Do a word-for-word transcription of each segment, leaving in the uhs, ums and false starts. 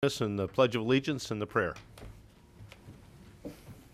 And the Pledge of Allegiance and the prayer. I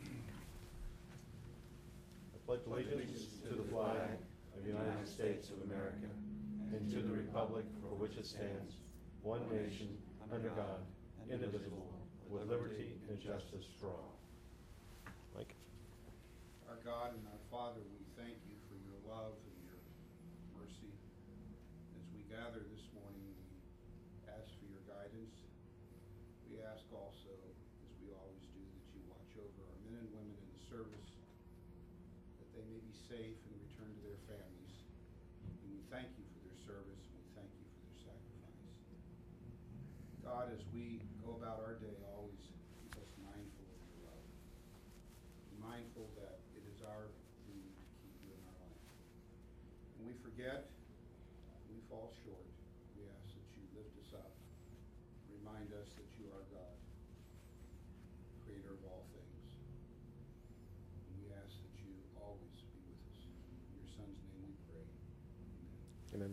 pledge allegiance to the flag of the United States of America and to the republic for which it stands, one nation, under God, indivisible, with liberty and justice for all. Mike. Our God and our Father, we thank you for your love and your mercy. As we gather this morning, we ask for your guidance. We ask also, as we always do, that you watch over our men and women in the service, that they may be safe and return to their families. And we thank you for their service, and we thank you for their sacrifice. God, as we go about our day, always keep us mindful of your love. Be mindful that it is our duty to keep you in our life. When we forget, we fall short. We ask that you lift us up. Remind us that you are God, creator of all things. And we ask that you always be with us. In your Son's name we pray. Amen. Amen.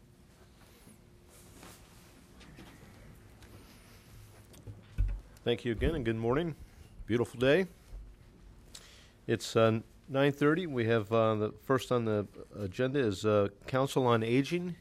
Thank you again, and good morning. Beautiful day. It's uh, nine thirty. We have uh, the first on the agenda is uh, Council on Aging.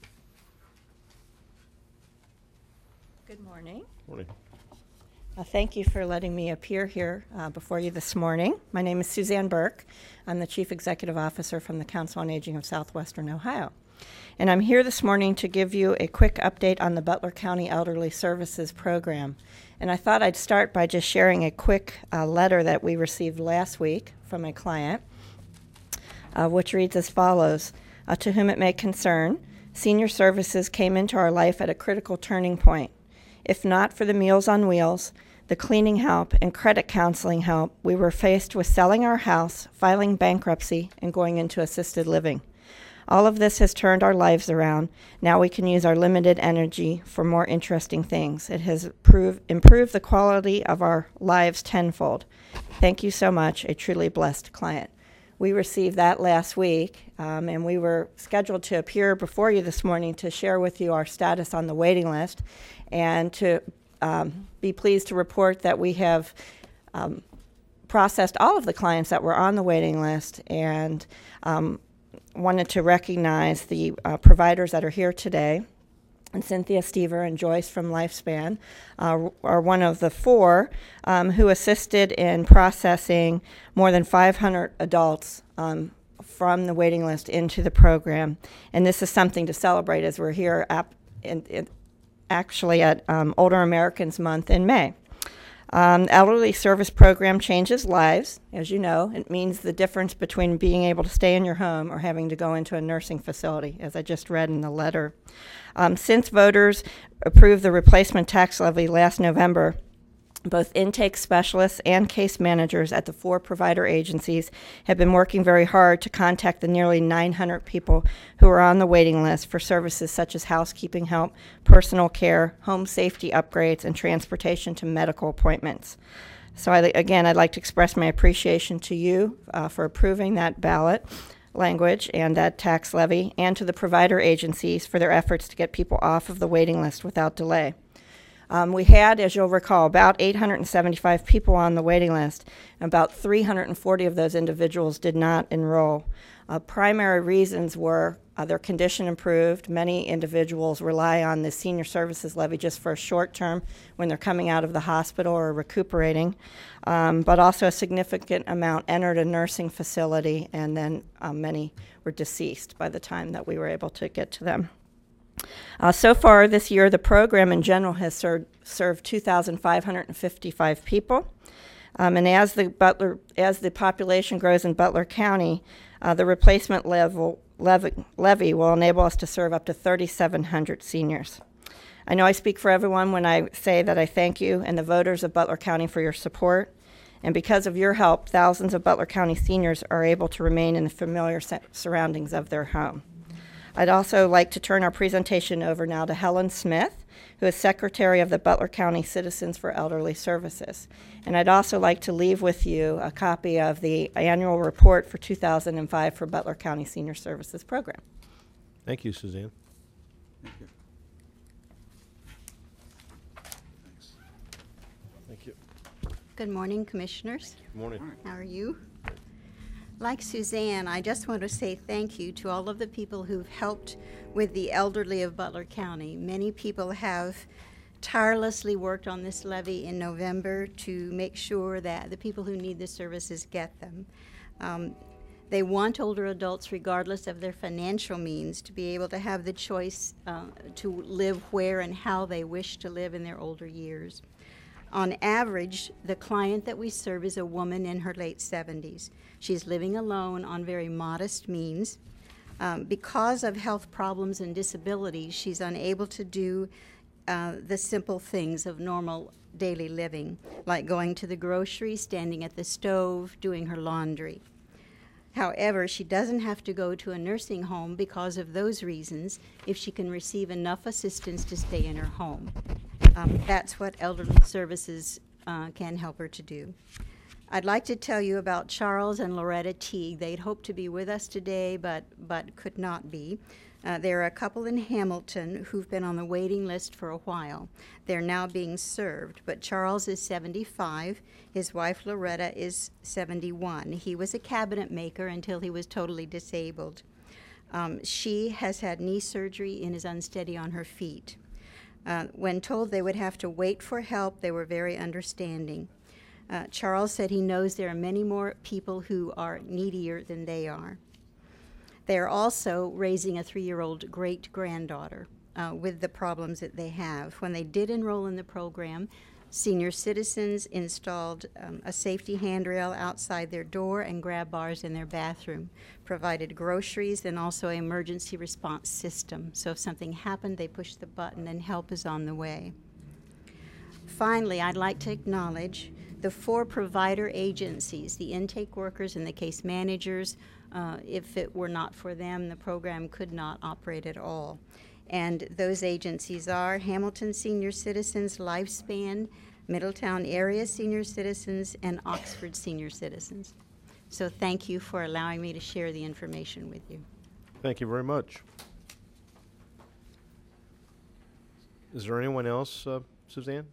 Good morning. Morning. Uh, thank you for letting me appear here uh, before you this morning. My name is Suzanne Burke. I'm the Chief Executive Officer from the Council on Aging of Southwestern Ohio. And I'm here this morning to give you a quick update on the Butler County Elderly Services Program. And I thought I'd start by just sharing a quick uh, letter that we received last week from a client, uh, which reads as follows. Uh, to whom it may concern, senior services came into our life at a critical turning point. If not for the Meals on Wheels, the cleaning help, and credit counseling help, we were faced with selling our house, filing bankruptcy, and going into assisted living. All of this has turned our lives around. Now we can use our limited energy for more interesting things. It has prove, improved the quality of our lives tenfold. Thank you so much, a truly blessed client. We received that last week, um, and we were scheduled to appear before you this morning to share with you our status on the waiting list and to um, be pleased to report that we have um, processed all of the clients that were on the waiting list, and um, wanted to recognize the uh, providers that are here today. And Cynthia Stever and Joyce from Lifespan uh, are one of the four um, who assisted in processing more than five hundred adults um, from the waiting list into the program. And this is something to celebrate as we're here ap- in, in actually at um, Older Americans Month in May. Um, elderly service program changes lives. As you know, it means the difference between being able to stay in your home or having to go into a nursing facility, as I just read in the letter. Um, since voters approved the replacement tax levy last November, both intake specialists and case managers at the four provider agencies have been working very hard to contact the nearly nine hundred people who are on the waiting list for services such as housekeeping help, personal care, home safety upgrades, and transportation to medical appointments. So I, again, I'd like to express my appreciation to you uh, for approving that ballot language and that tax levy, and to the provider agencies for their efforts to get people off of the waiting list without delay. Um, we had, as you'll recall, about eight hundred seventy-five people on the waiting list. About three hundred forty of those individuals did not enroll. Uh, primary reasons were uh, their condition improved. Many individuals rely on the senior services levy just for a short term when they're coming out of the hospital or recuperating, um, but also a significant amount entered a nursing facility, and then um, many were deceased by the time that we were able to get to them. Uh, so far this year, the program in general has served, served two thousand five hundred fifty-five people. Um, and as the Butler, as the population grows in Butler County, uh, the replacement level, levy, levy will enable us to serve up to three thousand seven hundred seniors. I know I speak for everyone when I say that I thank you and the voters of Butler County for your support. And because of your help, thousands of Butler County seniors are able to remain in the familiar surroundings of their home. I'd also like to turn our presentation over now to Helen Smith, who is Secretary of the Butler County Citizens for Elderly Services. And I'd also like to leave with you a copy of the annual report for two thousand five for Butler County Senior Services Program. Thank you, Suzanne. Thank you. Thanks. Thank you. Good morning, Commissioners. Good morning. How are you? Like Suzanne, I just want to say thank you to all of the people who've helped with the elderly of Butler County. Many people have tirelessly worked on this levy in November to make sure that the people who need the services get them. Um, They want older adults, regardless of their financial means, to be able to have the choice uh, to live where and how they wish to live in their older years. On average, the client that we serve is a woman in her late seventies. She's living alone on very modest means. Um, because of health problems and disabilities, she's unable to do uh, the simple things of normal daily living, like going to the grocery, standing at the stove, doing her laundry. However, she doesn't have to go to a nursing home because of those reasons if she can receive enough assistance to stay in her home. Um, that's what elderly services uh, can help her to do. I'd like to tell you about Charles and Loretta Teague. They'd hoped to be with us today, but, but could not be. Uh, they're a couple in Hamilton who've been on the waiting list for a while. They're now being served, but Charles is seventy-five. His wife Loretta is seventy-one. He was a cabinet maker until he was totally disabled. Um, she has had knee surgery and is unsteady on her feet. Uh, when told they would have to wait for help, they were very understanding. Uh, Charles said he knows there are many more people who are needier than they are. They are also raising a three-year-old great-granddaughter uh, with the problems that they have. When they did enroll in the program, senior citizens installed um, a safety handrail outside their door and grab bars in their bathroom, provided groceries, and also an emergency response system. So if something happened, they push the button and help is on the way. Finally, I'd like to acknowledge the four provider agencies, the intake workers and the case managers. Uh, if it were not for them, the program could not operate at all. And those agencies are Hamilton Senior Citizens Lifespan, Middletown Area Senior Citizens, and Oxford Senior Citizens. So thank you for allowing me to share the information with you. Thank you very much. Is there anyone else, uh, Suzanne?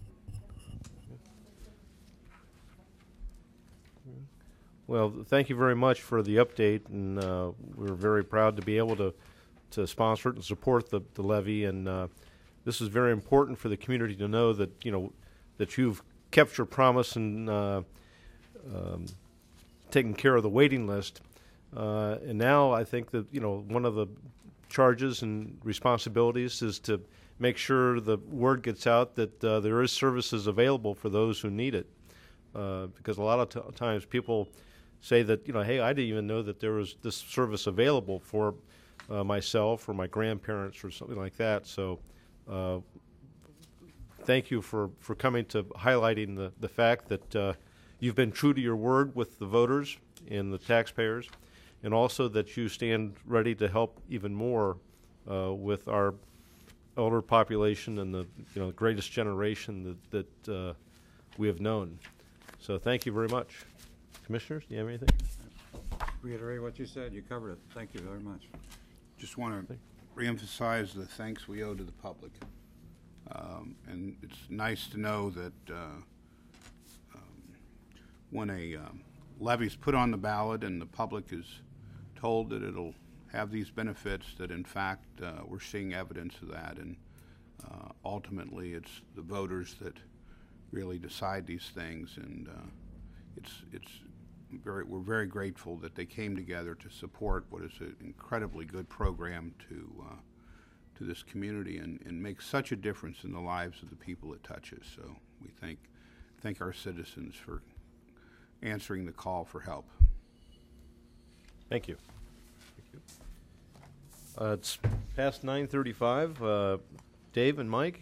Well, thank you very much for the update, and uh, we're very proud to be able to, to sponsor it and support the, the levy. And uh, this is very important for the community to know that you know that you've kept your promise and uh, um, taken care of the waiting list. Uh, and now I think that you know one of the charges and responsibilities is to make sure the word gets out that uh, there is services available for those who need it. Uh, because a lot of t- times people say that, you know, hey, I didn't even know that there was this service available for uh, myself or my grandparents or something like that. So uh, thank you for, for coming to highlighting the, the fact that uh, you've been true to your word with the voters and the taxpayers, and also that you stand ready to help even more uh, with our elder population and the you know greatest generation that, that uh, we have known. So thank you very much. Commissioners, do you have anything? Reiterate what you said. You covered it. Thank you very much. Just want to reemphasize the thanks we owe to the public. Um, and it's nice to know that uh, um, when a um, levy's put on the ballot and the public is told that it'll have these benefits, that in fact uh, we're seeing evidence of that. And uh, ultimately it's the voters that really decide these things. And uh, it's, it's very, we're very grateful that they came together to support what is an incredibly good program to uh, to this community and, and make such a difference in the lives of the people it touches. So we thank thank our citizens for answering the call for help. Thank you. Thank you. Uh, it's past nine thirty-five. Uh, Dave and Mike.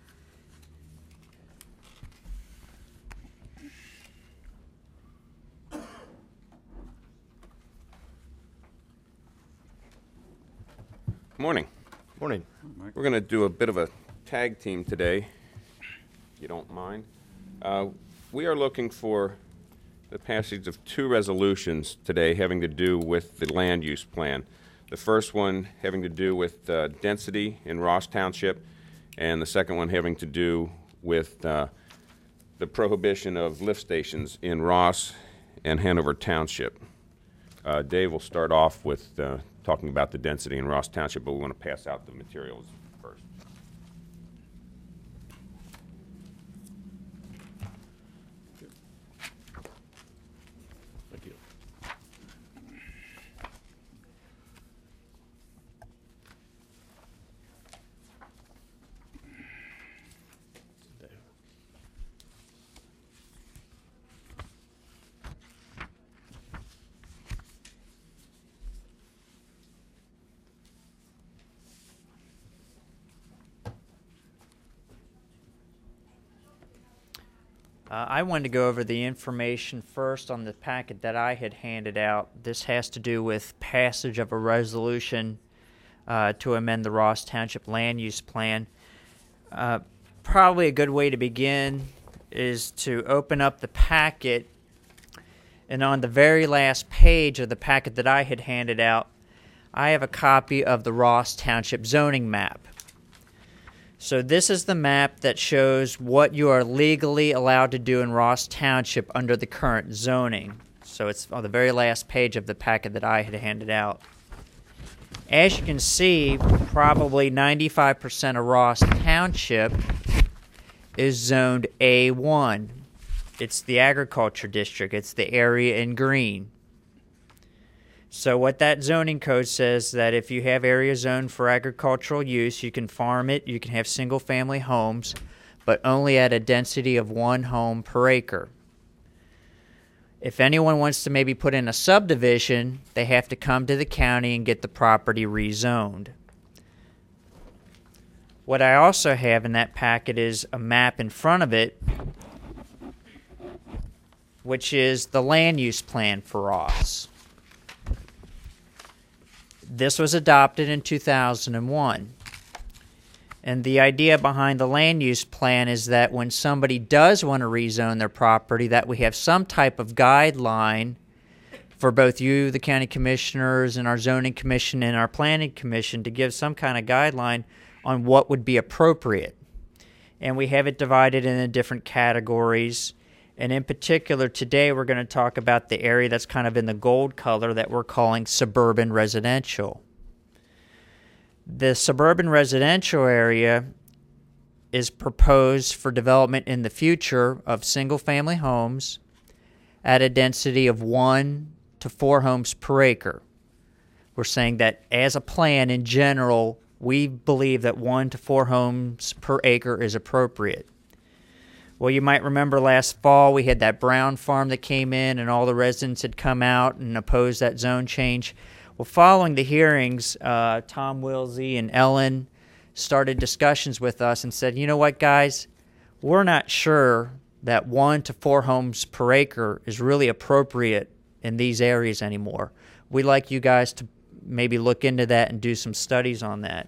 Morning. Morning. Mike. We're going to do a bit of a tag team today, if you don't mind. Uh, we are looking for the passage of two resolutions today having to do with the land use plan. The first one having to do with uh, density in Ross Township, and the second one having to do with uh, the prohibition of lift stations in Ross and Hanover Township. Uh, Dave will start off with uh, talking about the density in Ross Township, but we want to pass out the materials first. Thank you. Uh, I wanted to go over the information first on the packet that I had handed out. This has to do with passage of a resolution uh, to amend the Ross Township Land Use Plan. Uh, probably a good way to begin is to open up the packet, and on the very last page of the packet that I had handed out, I have a copy of the Ross Township zoning map. So this is the map that shows what you are legally allowed to do in Ross Township under the current zoning. So it's on the very last page of the packet that I had handed out. As you can see, probably ninety-five percent of Ross Township is zoned A one. It's the agriculture district. It's the area in green. So what that zoning code says that if you have area zoned for agricultural use, you can farm it, you can have single-family homes, but only at a density of one home per acre. If anyone wants to maybe put in a subdivision, they have to come to the county and get the property rezoned. What I also have in that packet is a map in front of it, which is the land use plan for Ross. This was adopted in two thousand one. And the idea behind the land use plan is that when somebody does want to rezone their property, that we have some type of guideline for both you, the county commissioners, and our zoning commission and our planning commission to give some kind of guideline on what would be appropriate. And we have it divided into different categories. And in particular, today we're going to talk about the area that's kind of in the gold color that we're calling suburban residential. The suburban residential area is proposed for development in the future of single-family homes at a density of one to four homes per acre. We're saying that as a plan in general, we believe that one to four homes per acre is appropriate. Well, you might remember last fall we had that Brown farm that came in and all the residents had come out and opposed that zone change. Well, following the hearings, uh, Tom Wilsey and Ellen started discussions with us and said, you know what, guys, we're not sure that one to four homes per acre is really appropriate in these areas anymore. We'd like you guys to maybe look into that and do some studies on that.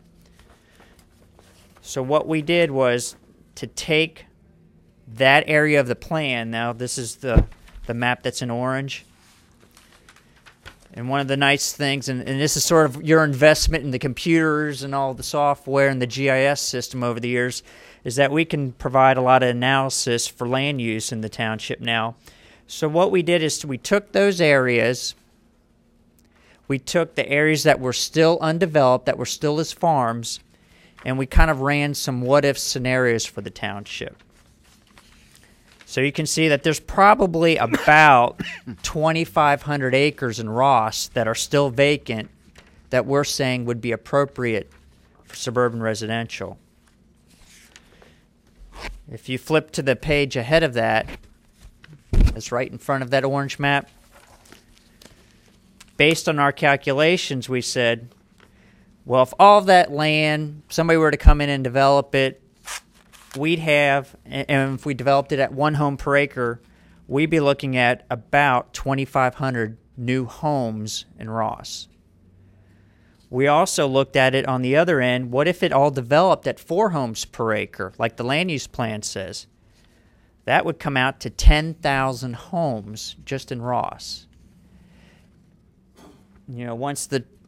So what we did was to take that area of the plan. Now this is the, the map that's in orange. And one of the nice things, and, and this is sort of your investment in the computers and all the software and the G I S system over the years, is that we can provide a lot of analysis for land use in the township now. So what we did is we took those areas, we took the areas that were still undeveloped, that were still as farms, and we kind of ran some what-if scenarios for the township. So you can see that there's probably about twenty-five hundred acres in Ross that are still vacant that we're saying would be appropriate for suburban residential. If you flip to the page ahead of that, that's right in front of that orange map. Based on our calculations, we said, well, if all of that land, somebody were to come in and develop it, we'd have, and if we developed it at one home per acre, we'd be looking at about twenty-five hundred new homes in Ross. We also looked at it on the other end. What if it all developed at four homes per acre, like the land use plan says? That would come out to ten thousand homes just in Ross. You know, once the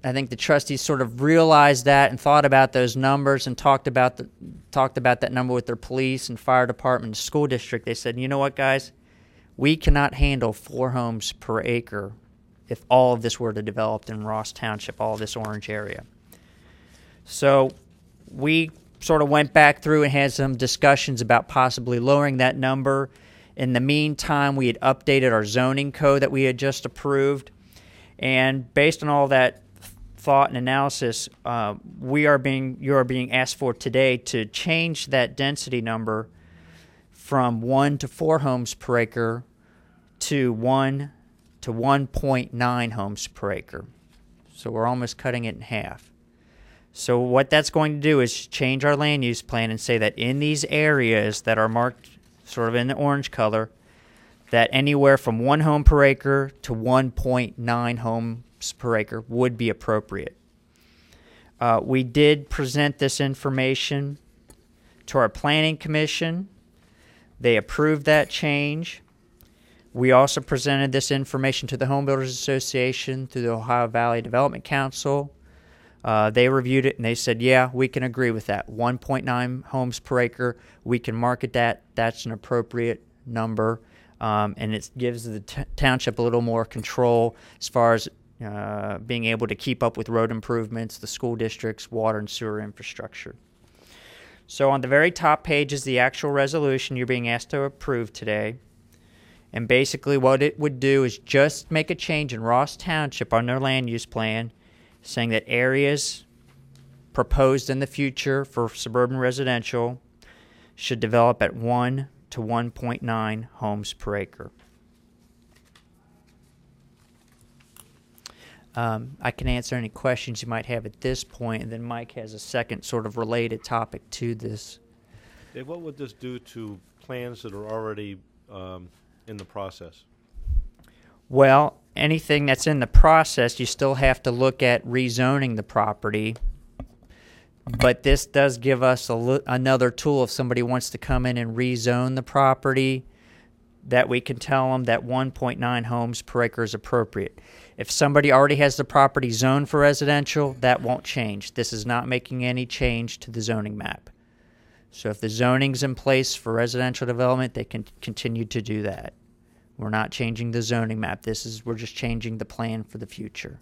I think the trustees sort of realized that and thought about those numbers and talked about the talked about that number with their police and fire department and school district. They said, you know what, guys, we cannot handle four homes per acre if all of this were to develop in Ross Township, all of this orange area. So we sort of went back through and had some discussions about possibly lowering that number. In the meantime, we had updated our zoning code that we had just approved. And based on all that thought and analysis, uh, we are being you are being asked for today to change that density number from one to four homes per acre to one to one point nine homes per acre. So we're almost cutting it in half. So what that's going to do is change our land use plan and say that in these areas that are marked sort of in the orange color, that anywhere from one home per acre to one point nine homes per acre would be appropriate. Uh, we did present this information to our planning commission. They approved that change. We also presented this information to the Home Builders Association through the Ohio Valley Development Council. Uh, they reviewed it and they said, yeah, we can agree with that. one point nine homes per acre, we can market that. That's an appropriate number. Um, and it gives the t- township a little more control as far as uh, being able to keep up with road improvements, the school district's water and sewer infrastructure. So on the very top page is the actual resolution you're being asked to approve today. And basically what it would do is just make a change in Ross Township on their land use plan, saying that areas proposed in the future for suburban residential should develop at one to one point nine homes per acre. Um, I can answer any questions you might have at this point, and then Mike has a second sort of related topic to this. Dave, what would this do to plans that are already um, in the process? Well, anything that's in the process, you still have to look at rezoning the property. But this does give us a lo- another tool if somebody wants to come in and rezone the property, that we can tell them that one point nine homes per acre is appropriate. If somebody already has the property zoned for residential, that won't change. This is not making any change to the zoning map. So if the zoning's in place for residential development, they can continue to do that. We're not changing the zoning map. This is we're just changing the plan for the future.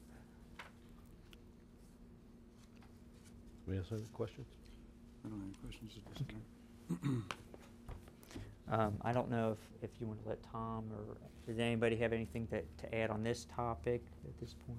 We have any questions? I don't have any questions at this time. Um, I don't know if, if you want to let Tom or does anybody have anything to, to add on this topic at this point?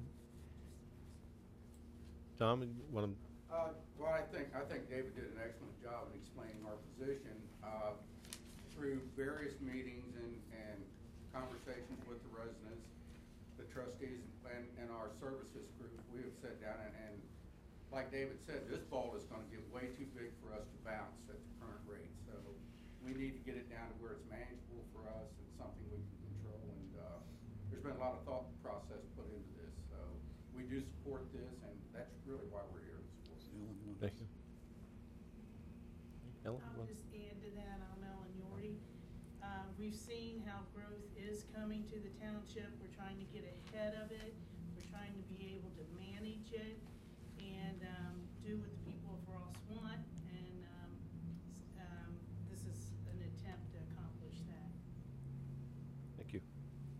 Tom, you want to? Uh, well, I think, I think David did an excellent job in explaining our position. Uh, through various meetings and, and conversations with the residents, the trustees, and, and our services group, we have sat down and, and like David said, this ball is going to get way too big for us to bounce at the current rate. So we need to get it down to where it's manageable for us and something we can control. And uh, there's been a lot of thought process put into this. So we do support this, and that's really why we're here. Thank you. Ellen, I'll just add to that on Ellen Yorty. Uh, we've seen how growth is coming to the township. We're trying to get ahead of it. We're trying to be able to manage it and um, do what the people of Ross want. And um, um, this is an attempt to accomplish that. Thank you.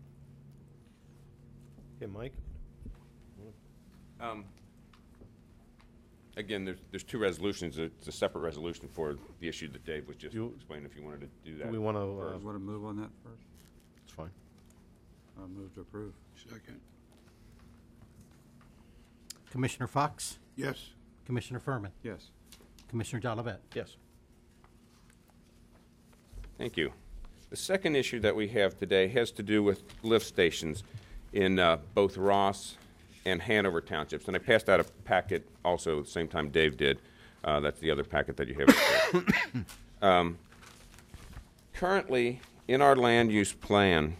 Okay, Mike? Um, Again, there's, there's two resolutions. It's a separate resolution for the issue that Dave was just You- explaining, if you wanted to do that. Do we want to? You Uh, want to move on that first? it's fine. I'll move to approve. Second. Commissioner Fox, Yes. Commissioner Furman, Yes. Commissioner Jolivet. Yes. Thank you. The second issue that we have today has to do with lift stations in uh, both Ross and Hanover Townships. And I passed out a packet also at the same time Dave did. Uh, that's the other packet that you have. um, currently, in our land use plan,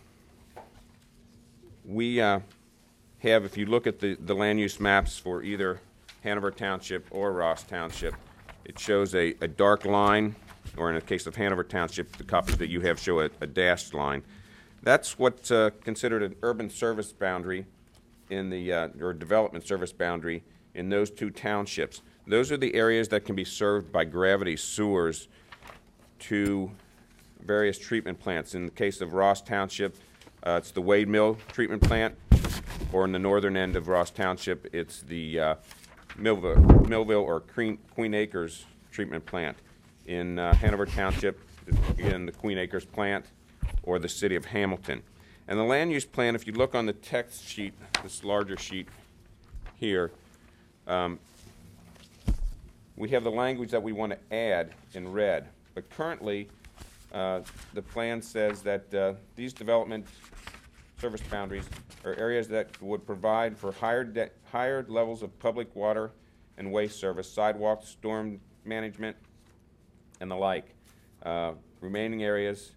we uh, have, if you look at the, the land use maps for either Hanover Township or Ross Township, it shows a, a dark line, or in the case of Hanover Township, the copies that you have show a, a dashed line. That's what's uh, considered an urban service boundary in the, uh, or development service boundary in those two townships. Those are the areas that can be served by gravity sewers to various treatment plants. In the case of Ross Township, uh, it's the Wade Mill treatment plant, or in the northern end of Ross Township, it's the uh, Millville, Millville or Queen, Queen Acres treatment plant. In uh, Hanover Township, again, the Queen Acres plant, or the city of Hamilton. And the land use plan, if you look on the text sheet, this larger sheet here, um, we have the language that we want to add in red. But currently, uh, the plan says that uh, these development service boundaries are areas that would provide for higher, de higher levels of public water and waste service, sidewalks, storm management, and the like. Uh, remaining areas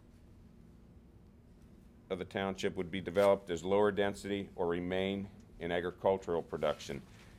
of the township would be developed as lower density or remain in agricultural production.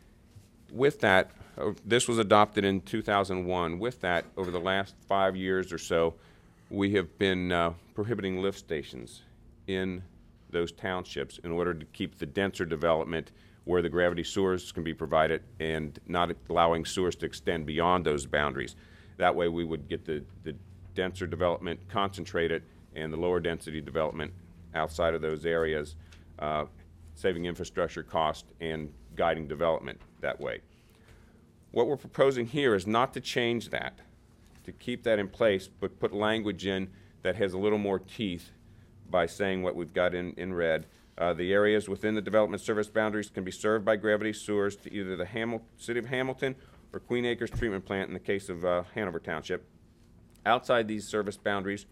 With that, uh, this was adopted in two thousand one. With that, over the last five years or so, we have been uh, prohibiting lift stations in those townships in order to keep the denser development where the gravity sewers can be provided and not allowing sewers to extend beyond those boundaries. That way we would get the, the denser development concentrated and the lower density development outside of those areas, uh, saving infrastructure cost and guiding development that way. What we're proposing here is not to change that, to keep that in place, but put language in that has a little more teeth by saying what we've got in, in red. Uh, the areas within the development service boundaries can be served by gravity sewers to either the Hamil city of Hamilton or Queen Acres treatment plant in the case of uh, Hanover Township. Outside these service boundaries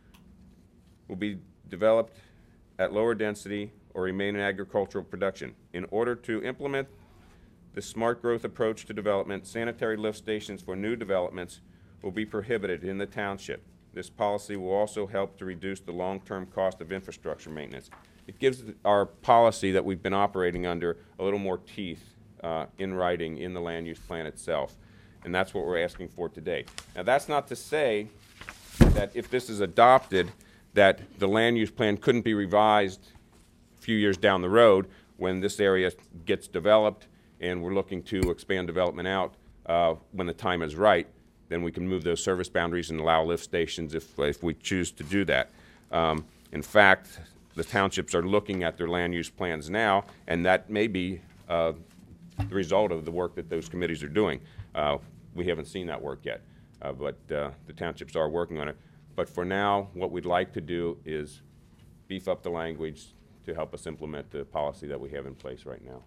will be developed at lower density or remain in agricultural production. In order to implement the smart growth approach to development, sanitary lift stations for new developments will be prohibited in the township. This policy will also help to reduce the long-term cost of infrastructure maintenance. It gives our policy that we've been operating under a little more teeth uh, in writing in the land use plan itself, and that's what we're asking for today. Now, that's not to say that if this is adopted, that the land use plan couldn't be revised a few years down the road when this area gets developed and we're looking to expand development out uh, when the time is right. Then we can move those service boundaries and allow lift stations if, if we choose to do that. Um, in fact, the townships are looking at their land use plans now, and that may be uh, the result of the work that those committees are doing. Uh, we haven't seen that work yet, uh, but uh, the townships are working on it. But for now, what we'd like to do is beef up the language to help us implement the policy that we have in place right now.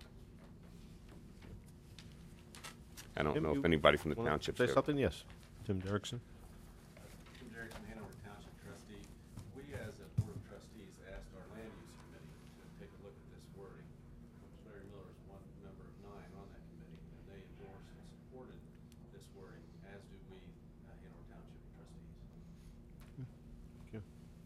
I don't Tim, know you if anybody from the wanna township say something? Yes. Tim Derrickson. Tim Derrickson, Hanover Township trustee. We, as a board of trustees, asked our land use committee to take a look at this wording. Larry Miller is one member of nine on that committee, and they endorsed and supported this wording, as do we, uh, Hanover Township trustees. Thank you.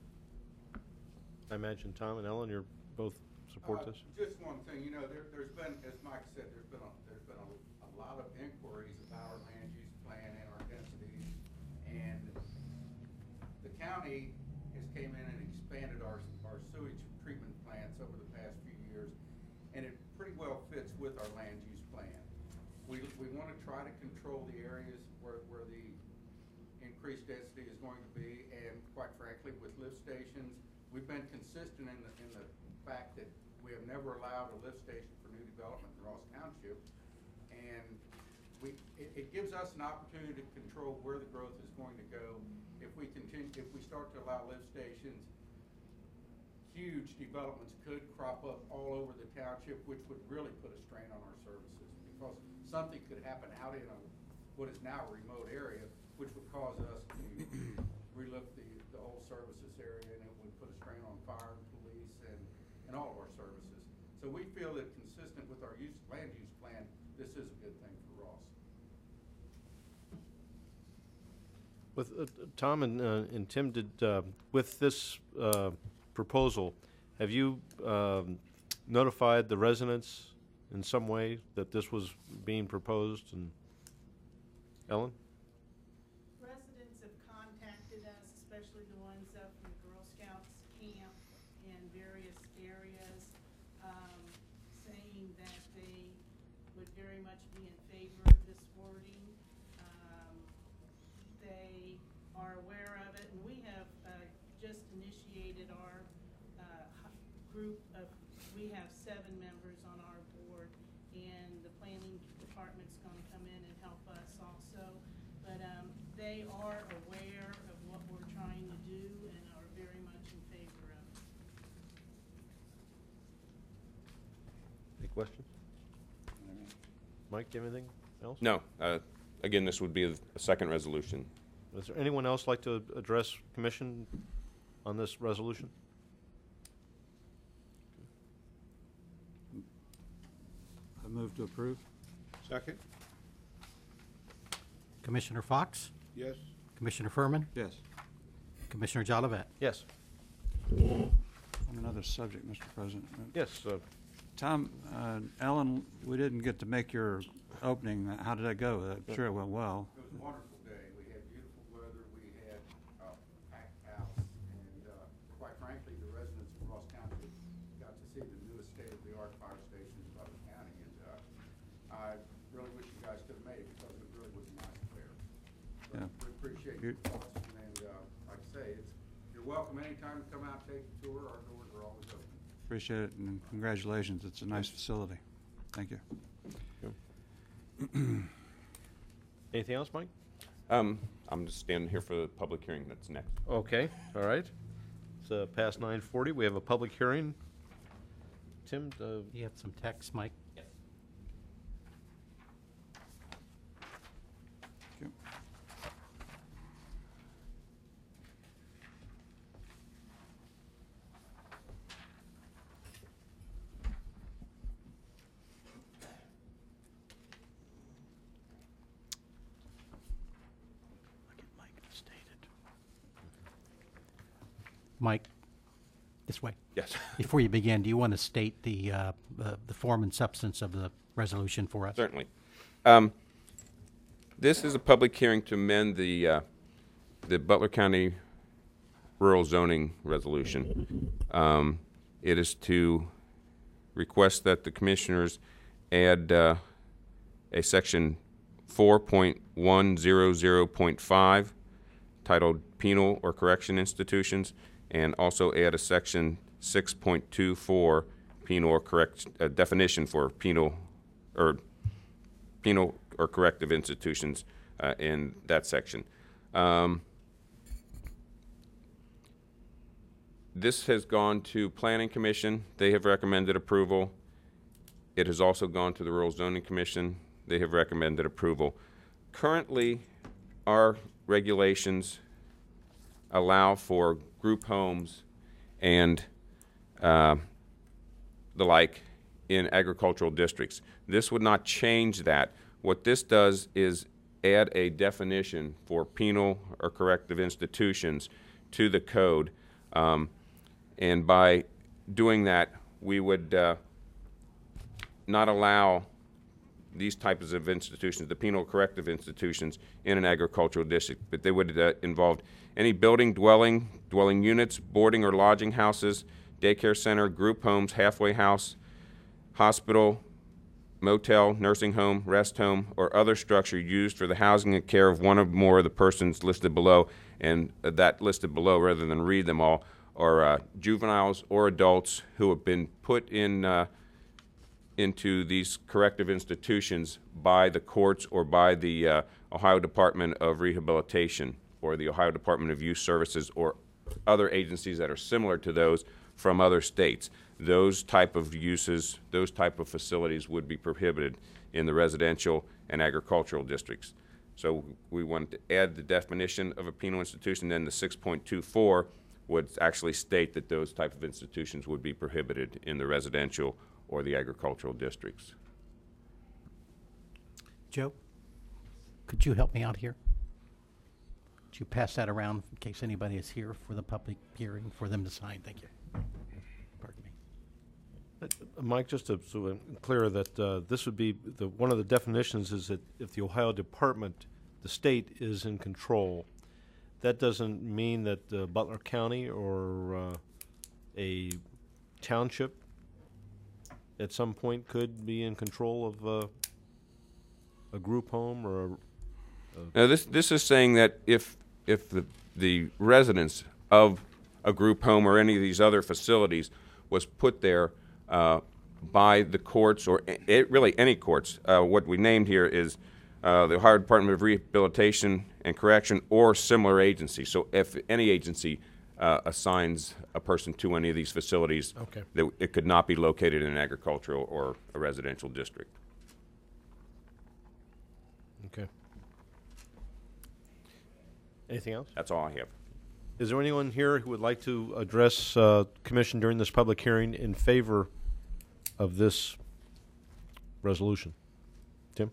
I imagine Tom and Ellen, you're both support Uh, this? Just one thing, you know, there, there's been, as Mike said, there's been a, there's been a, a lot of inquiries about our land use plan and our densities. And the county has came in and expanded our, our sewage treatment plants over the past few years. And it pretty well fits with our land use plan. We, we want to try to control the areas where, where the increased density is going to be. And quite frankly, with lift stations, we've been consistent in the, in the fact that we have never allowed a lift station for new development in Ross Township. And we, it, it gives us an opportunity to control where the growth is going to go. If we continue, if we start to allow lift stations, huge developments could crop up all over the township, which would really put a strain on our services, because something could happen out in a, what is now a remote area, which would cause us to relook the, the whole services area, and it would put a strain on fire, police, and, and all of our services. So we feel that consistent with our use, land use plan, this is a good thing for Ross. With uh, Tom and, uh, and Tim, did uh, with this uh, proposal, have you um, notified the residents in some way that this was being proposed? And Ellen? Residents have contacted us, especially the ones up in the Girl Scouts camp and various areas, um, saying that they would very much be in favor of this wording. Um, they are aware of it, and we have uh, just initiated our uh, hu- group of, we have seven members on our board, and the planning department's going to come in and help us also. But um, they are aware of what we're trying to do and are very much in favor of it. Any questions? Mike, do you have anything else? No. Uh, again, this would be a, a second resolution. Is there anyone else like to address commission on this resolution? I move to approve. Second? Commissioner Fox, Yes? Commissioner Furman, Yes. Commissioner Jolivet. Yes. On another subject, Mister President. Uh, Yes, uh, Tom, uh, Ellen, we didn't get to make your opening. How did that go? I'm sure it went well. It was a wonderful day. We had beautiful weather. We had a packed house. And uh, quite frankly, the residents of Ross County got to see the newest state-of-the-art fire station in Butler County. And uh, I really wish you guys could have made it because it really was a nice affair. But Yeah. we appreciate You- your thoughts. And uh, like I say, it's, you're welcome anytime to come out and take a tour. Our doors are always open. Appreciate it, and congratulations. It's a nice facility. Thank you. anything else, Mike? Um, I'm just standing here for the public hearing that's next. Okay, all right. It's uh, past nine forty. We have a public hearing. Tim, uh, You have some text, Mike? Thank you. I'll get Mike to state it. Mike, this way. Yes. Before you begin, do you want to state the, uh, the the form and substance of the resolution for us? Certainly. Um, this is a public hearing to amend the uh, the Butler County Rural Zoning Resolution. Um, it is to request that the commissioners add uh, a section four point one zero zero point five titled Penal or Correction Institutions, and also add a section six point two four penal or correct uh, definition for penal or penal or corrective institutions uh, in that section. Um, this has gone to Planning Commission. They have recommended approval. It has also gone to the Rural Zoning Commission. They have recommended approval. Currently, our regulations allow for group homes and uh, the like in agricultural districts. This would not change that. What this does is add a definition for penal or corrective institutions to the code. Um, and by doing that, we would uh, not allow these types of institutions, the penal corrective institutions, in an agricultural district, but they would uh, involve any building, dwelling, dwelling units, boarding or lodging houses, daycare center, group homes, halfway house, hospital, motel, nursing home, rest home, or other structure used for the housing and care of one or more of the persons listed below, and uh, that listed below, rather than read them all, are uh, juveniles or adults who have been put in uh, into these corrective institutions by the courts or by the uh, Ohio Department of Rehabilitation or the Ohio Department of Youth Services or other agencies that are similar to those from other states. Those type of uses, those type of facilities would be prohibited in the residential and agricultural districts. So we want to add the definition of a penal institution, then the six point two four would actually state that those type of institutions would be prohibited in the residential or the agricultural districts. Joe, could you help me out here? Could you pass that around in case anybody is here for the public hearing for them to sign? Thank you. Pardon me. Uh, Mike, just to so I'm clear that uh, this would be, the, one of the definitions is that if the Ohio Department, the state, is in control, that doesn't mean that uh, Butler County or uh, a township at some point could be in control of uh, a group home or a, a Now, this, this is saying that if, if the, the residents of a group home or any of these other facilities was put there uh, by the courts, or a, it, really any courts, uh, what we named here is uh, the Ohio Department of Rehabilitation and Correction or similar agency. So if any agency uh, assigns a person to any of these facilities, Okay. that it could not be located in an agricultural or a residential district. Okay. Anything else? That's all I have. Is there anyone here who would like to address uh, Commission during this public hearing in favor of this resolution? Tim?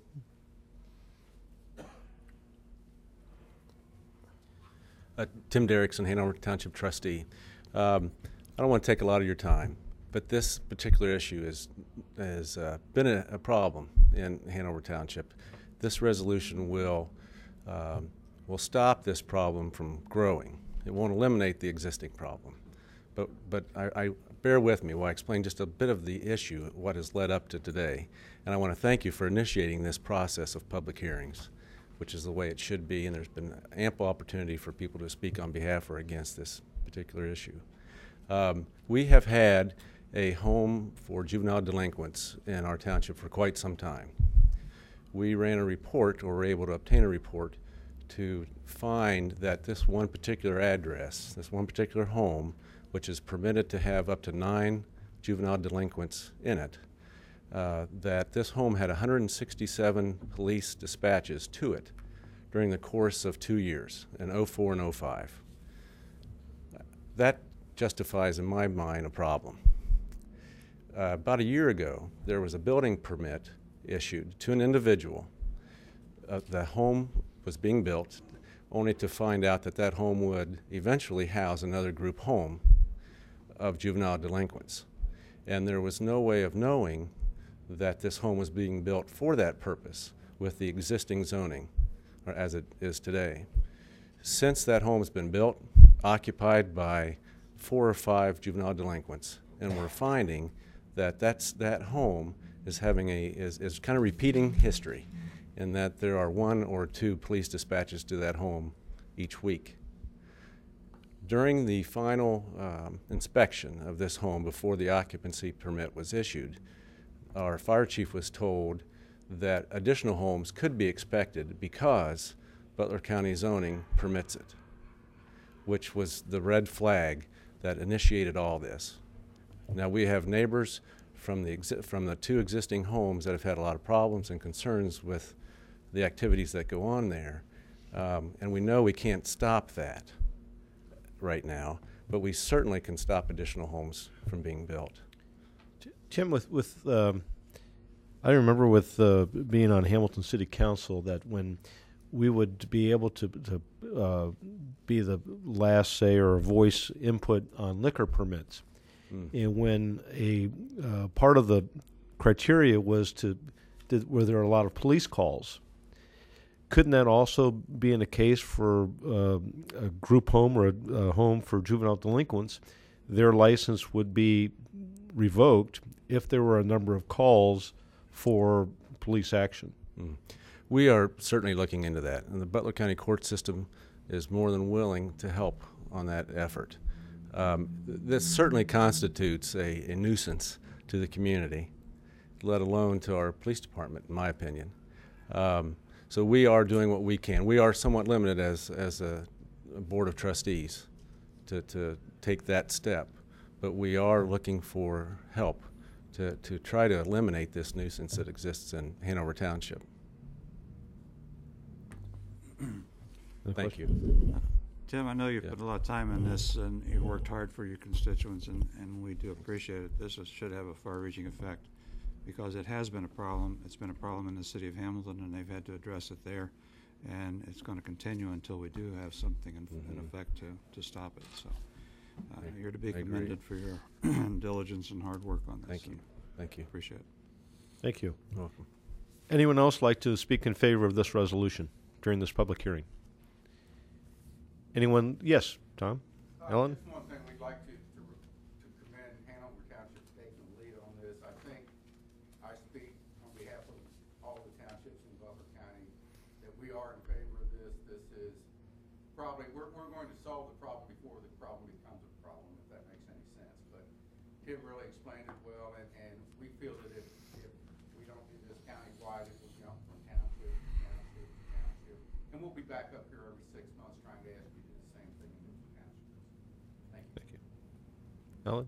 Uh, Tim Derrickson, Hanover Township trustee. Um, I don't want to take a lot of your time, but this particular issue is, has uh, been a, a problem in Hanover Township. This resolution will, um, will stop this problem from growing. It won't eliminate the existing problem. But, but I, I bear with me while I explain just a bit of the issue, what has led up to today. And I want to thank you for initiating this process of public hearings, which is the way it should be, and there's been ample opportunity for people to speak on behalf or against this particular issue. Um, we have had a home for juvenile delinquents in our township for quite some time. We ran a report, or were able to obtain a report, to find that this one particular address, this one particular home, which is permitted to have up to nine juvenile delinquents in it, Uh, that this home had one hundred sixty-seven police dispatches to it during the course of two years, in oh four and oh five. That justifies, in my mind, a problem. Uh, about a year ago, there was a building permit issued to an individual. Uh, the home was being built, only to find out that that home would eventually house another group home of juvenile delinquents. And there was no way of knowing that this home was being built for that purpose with the existing zoning, or as it is today. Since that home has been built, occupied by four or five juvenile delinquents, and we're finding that that's, that home is having a, is, is kind of repeating history, in that there are one or two police dispatches to that home each week. During the final um, inspection of this home before the occupancy permit was issued, our fire chief was told that additional homes could be expected because Butler County zoning permits it, which was the red flag that initiated all this. Now, we have neighbors from the, exi from the two existing homes that have had a lot of problems and concerns with the activities that go on there, um, and we know we can't stop that right now, but we certainly can stop additional homes from being built. Tim, with, with um, I remember with uh, being on Hamilton City Council that when we would be able to, to uh, be the last say or voice input on liquor permits, mm. and when a uh, part of the criteria was to, did, were there a lot of police calls, couldn't that also be in a case for uh, a group home or a, a home for juvenile delinquents? Their license would be revoked if there were a number of calls for police action. Mm. We are certainly looking into that, and the Butler County court system is more than willing to help on that effort. Um, th this certainly constitutes a, a nuisance to the community, let alone to our police department, in my opinion. Um, so we are doing what we can. We are somewhat limited as, as a, a board of trustees to, to take that step, but we are looking for help to, to try to eliminate this nuisance that exists in Hanover Township. Thank you. Tim, I know you Yeah. put a lot of time in this, and you worked hard for your constituents, and, and we do appreciate it. This is, should have a far-reaching effect, because it has been a problem. It's been a problem in the city of Hamilton, and they've had to address it there, and it's going to continue until we do have something in, Mm-hmm. in effect to, to stop it. So uh, I- you're to be I agree. commended for your diligence and hard work on this. Thank you. and Thank you. Appreciate it. Thank you. You're welcome. Anyone else like to speak in favor of this resolution during this public hearing? Anyone? Yes, Tom? Uh, Ellen? Just one thing, we'd like to, to, to commend Hanover Township for taking the lead on this. I think we are in favor of this. This is probably, we're, we're going to solve the problem before the problem becomes a problem, if that makes any sense. But Tim really explained it well, and, and we feel that if, if we don't do this countywide, it will jump from township to township to township. And we'll be back up here every six months trying to ask you to do the same thing in different townships. Thank you. Thank you. Ellen?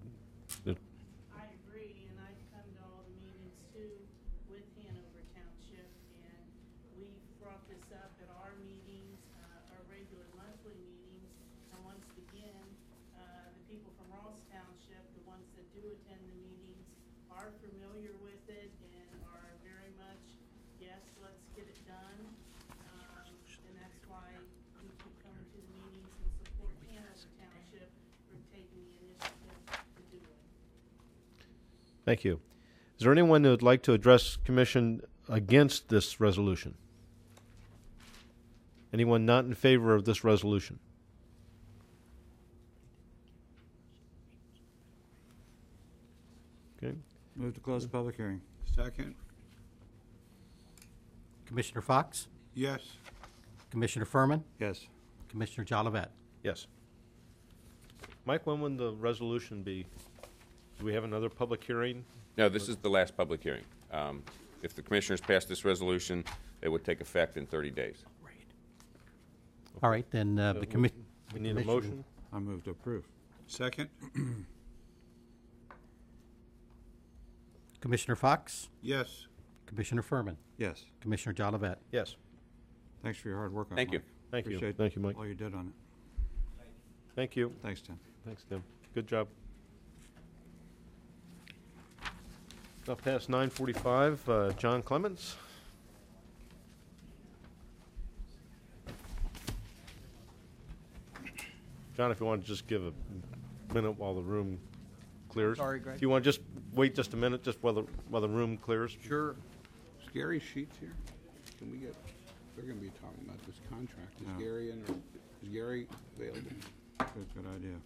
I agree, and I've come to all the meetings too with Hanover Township, and we brought this up at our meetings, uh, our regular monthly meetings, and once again, uh, the people from Ross Township, the ones that do attend the meetings, are familiar with it and are very much, yes, let's get it done, um, and that's why we keep coming to the meetings and support Hanover Township for taking the initiative to do it. Thank you. Is there anyone who would like to address Commission against this resolution? Anyone not in favor of this resolution? Okay. Move to close the public hearing. Second? Commissioner Fox, Yes. Commissioner Furman, Yes. Commissioner Jolivet. Yes. Mike, when would the resolution be? Do we have another public hearing? No, this is the last public hearing. Um, If the commissioners pass this resolution, it would take effect in thirty days. All right, then uh, the commi- We need a motion? I move to approve. Second? Commissioner Fox, Yes. Commissioner Furman, Yes. Commissioner Jolivet. Yes. Thanks for your hard work on it, Thank you. Mike. Thank you. Appreciate Thank you, Mike. all you did on it. Thank you. Thanks, Tim. Thanks, Tim. Good job. Now past nine forty-five, uh, John Clements. John, if you want to just give a minute while the room clears. Sorry, Greg. If you want to just wait just a minute, just while the, while the room clears. Sure. Is Gary Sheets here? Can we get, they're gonna be talking about this contract. Is No. Gary in, or is Gary available? Good, good idea.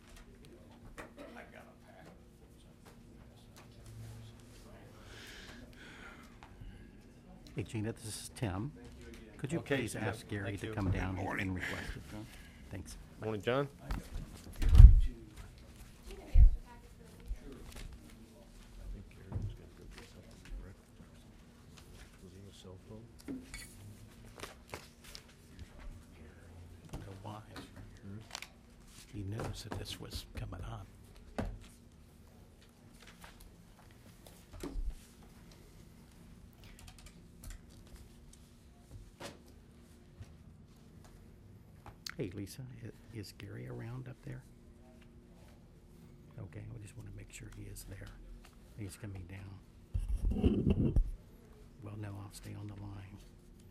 Hey, Gina, this is Tim. Could you Okay, please Tim. ask Gary Thank to you. come down here and request it? Thanks. Morning, John. know why. He knows that this was coming on. Hey, Lisa, i- is Gary around up there? Okay, we just want to make sure he is there. He's coming down. Well, no, I'll stay on the line.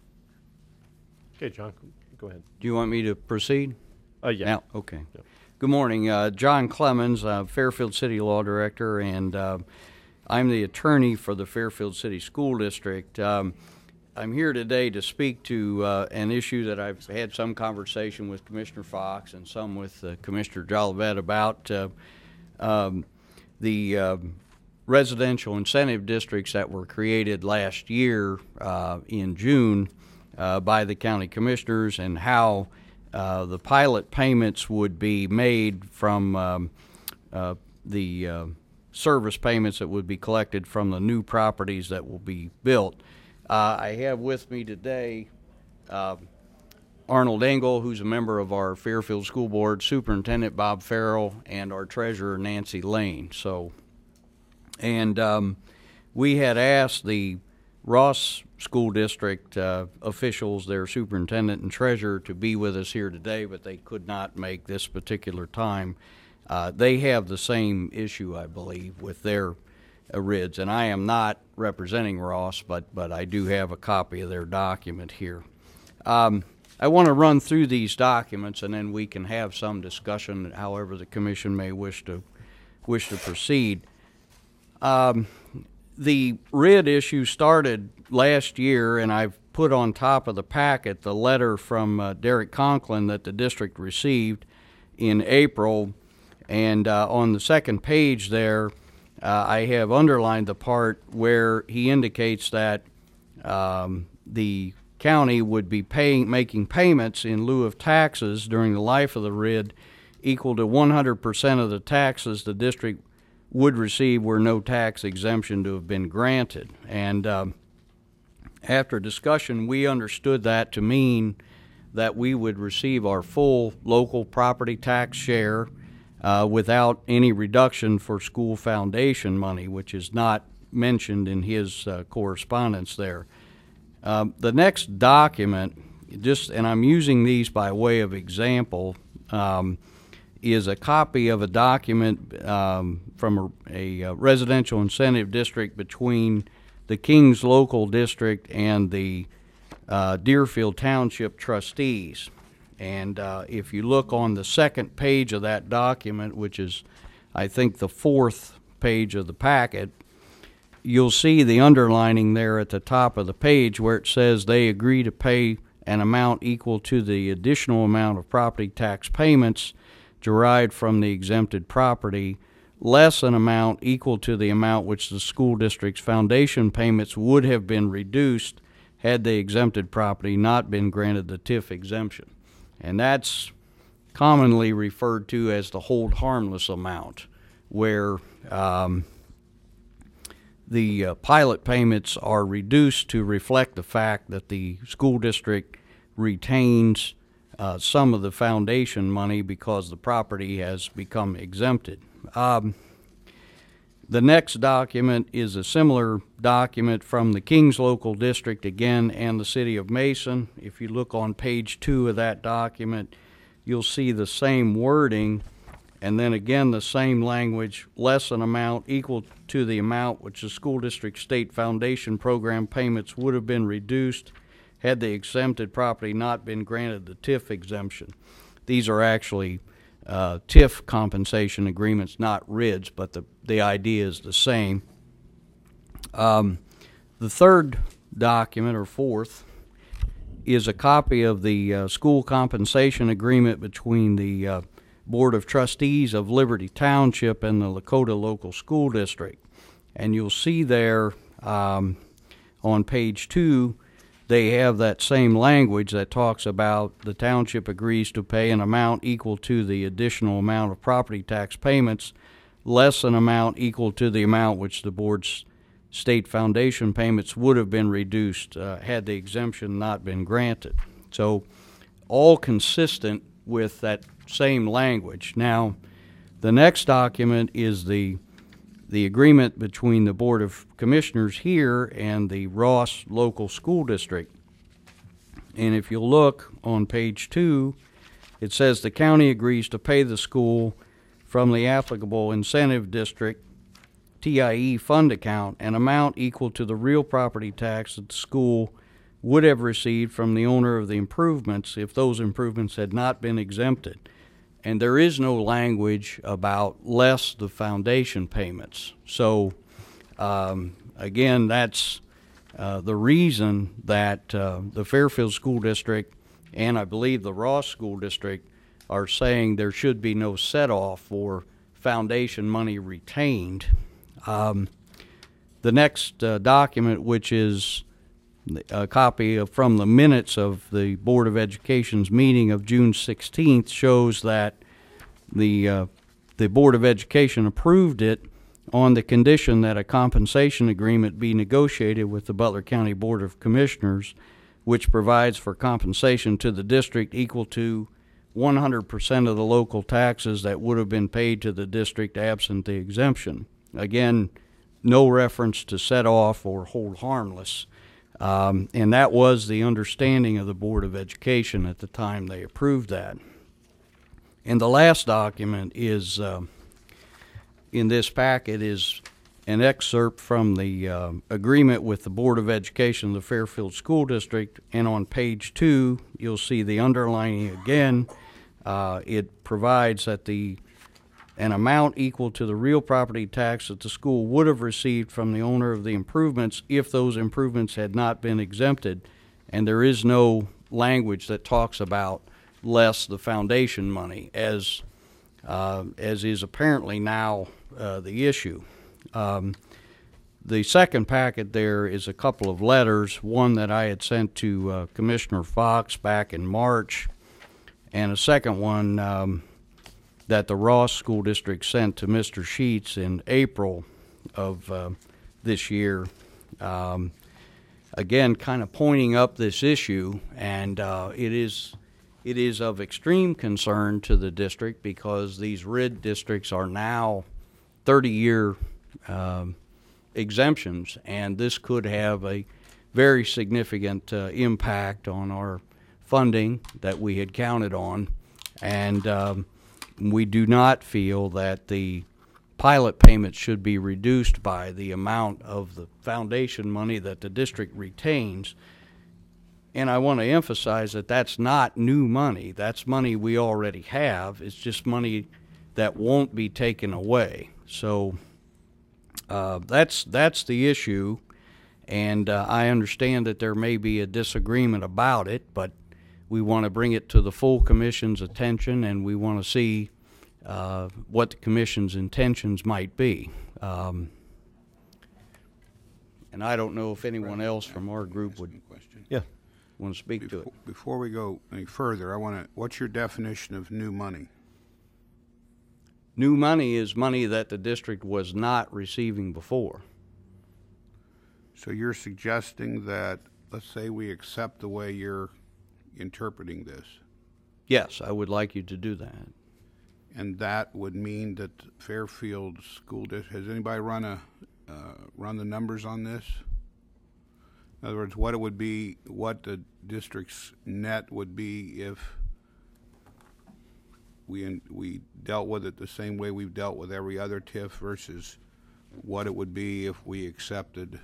Okay, John, go ahead. Do you want me to proceed? Uh, yeah. Now, okay. Yeah. Good morning. Uh, John Clemens, uh, Fairfield City Law Director, and uh, I'm the attorney for the Fairfield City School District. Um, I'm here today to speak to uh, an issue that I've had some conversation with Commissioner Fox and some with uh, Commissioner Jolivet about uh, um, the uh, residential incentive districts that were created last year uh, in June uh, by the county commissioners, and how uh, the pilot payments would be made from um, uh, the uh, service payments that would be collected from the new properties that will be built. Uh, I have with me today uh, Arnold Engel, who's a member of our Fairfield School Board, Superintendent Bob Farrell, and our Treasurer Nancy Lane. So, and um, we had asked the Ross School District uh, officials, their superintendent and treasurer, to be with us here today, but they could not make this particular time. Uh, they have the same issue, I believe, with their uh, R I Ds, and I am not representing Ross, but but I do have a copy of their document here. Um, I want to run through these documents, and then we can have some discussion, however the commission may wish to wish to proceed. Um, the R I D issue started last year, and I've put on top of the packet the letter from uh, Derek Conklin that the district received in April, and uh, on the second page there, uh, I have underlined the part where he indicates that um, the county would be paying, making payments in lieu of taxes during the life of the R I D equal to one hundred percent of the taxes the district would receive were no tax exemption to have been granted. And um, after discussion, we understood that to mean that we would receive our full local property tax share uh, without any reduction for school foundation money, which is not mentioned in his uh, correspondence there. Um, the next document, just, and I'm using these by way of example, um, is a copy of a document um, from a, a residential incentive district between the Kings Local District and the uh, Deerfield Township trustees. And uh, if you look on the second page of that document, which is, I think, the fourth page of the packet, you'll see the underlining there at the top of the page where it says they agree to pay an amount equal to the additional amount of property tax payments derived from the exempted property, less an amount equal to the amount which the school district's foundation payments would have been reduced had the exempted property not been granted the T I F exemption. And that's commonly referred to as the hold harmless amount, where um, the uh, pilot payments are reduced to reflect the fact that the school district retains uh, some of the foundation money because the property has become exempted. Um, the next document is a similar document from the Kings Local District again and the City of Mason. If you look on page two of that document, you'll see the same wording, and then again the same language, less an amount equal to the amount which the school district state foundation program payments would have been reduced had the exempted property not been granted the T I F exemption. These are actually uh, T I F compensation agreements, not R I Ds, but the, the idea is the same. Um, the third document, or fourth, is a copy of the uh, school compensation agreement between the uh, Board of Trustees of Liberty Township and the Lakota Local School District. And you'll see there um, on page two, they have that same language that talks about the township agrees to pay an amount equal to the additional amount of property tax payments, less an amount equal to the amount which the board's state foundation payments would have been reduced uh, had the exemption not been granted. So all consistent with that same language. Now, the next document is the the agreement between the Board of Commissioners here and the Ross Local School District. And if you look on page two, it says the county agrees to pay the school from the applicable incentive district T I E fund account an amount equal to the real property tax that the school would have received from the owner of the improvements if those improvements had not been exempted. And there is no language about less the foundation payments. So, um, again, that's uh, the reason that uh, the Fairfield School District and I believe the Ross School District are saying there should be no set-off for foundation money retained. Um, the next uh, document, which is a copy of, from the minutes of the Board of Education's meeting of June sixteenth, shows that the uh, the Board of Education approved it on the condition that a compensation agreement be negotiated with the Butler County Board of Commissioners, which provides for compensation to the district equal to one hundred percent of the local taxes that would have been paid to the district absent the exemption. Again, no reference to set off or hold harmless. Um, and that was the understanding of the Board of Education at the time they approved that. And the last document is, uh, in this packet, is an excerpt from the uh, agreement with the Board of Education of the Fairfield School District. And on page two, you'll see the underlining again. Uh, it provides that the an amount equal to the real property tax that the school would have received from the owner of the improvements if those improvements had not been exempted. And there is no language that talks about less the foundation money, as uh, as is apparently now uh, the issue. Um, the second packet there is a couple of letters, one that I had sent to uh, Commissioner Fox back in March, and a second one um, that the Ross School District sent to Mister Sheets in April of uh, this year. Um, again, kind of pointing up this issue, and uh, it is it is of extreme concern to the district because these R I D districts are now thirty-year um, exemptions, and this could have a very significant uh, impact on our funding that we had counted on, and um, we do not feel that the pilot payments should be reduced by the amount of the foundation money that the district retains. And I want to emphasize that that's not new money. That's money we already have. It's just money that won't be taken away. So uh, that's that's the issue, and uh, I understand that there may be a disagreement about it, but we want to bring it to the full commission's attention, and we want to see uh, what the commission's intentions might be. Um, and I don't know if anyone else from our group would Yeah. want to speak to it. Before we go any further, I want to, what's your definition of new money? New money is money that the district was not receiving before. So you're suggesting that, let's say we accept the way you're interpreting this, Yes, I would like you to do that. and that would mean that Fairfield School District, has anybody run a, uh, run the numbers on this? In other words, what it would be, what the district's net would be if we, in- we dealt with it the same way we've dealt with every other T I F versus what it would be if we accepted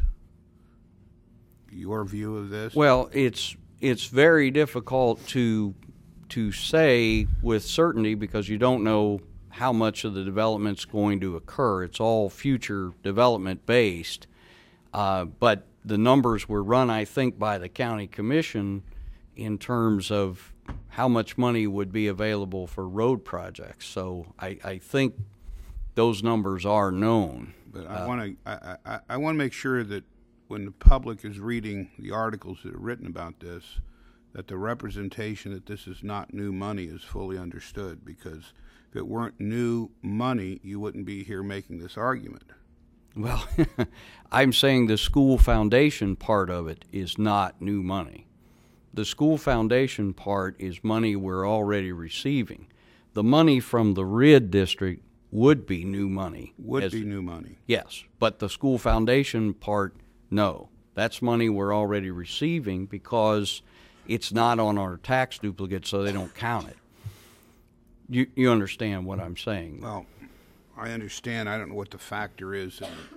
your view of this? Well, it's it's very difficult to to say with certainty because you don't know how much of the development's going to occur. It's all future development based, uh, but the numbers were run, I think, by the county commission in terms of how much money would be available for road projects. So I, I think those numbers are known. But I Uh, want to, I, I, I want to make sure that when the public is reading the articles that are written about this, that the representation that this is not new money is fully understood, because if it weren't new money, you wouldn't be here making this argument. Well, I'm saying the school foundation part of it is not new money. The school foundation part is money we're already receiving. The money from the R I D district would be new money. Would as- be new money. Yes, but the school foundation part, no. That's money we're already receiving because it's not on our tax duplicate, so they don't count it. You you understand what I'm saying? Well, I understand. I don't know what the factor is.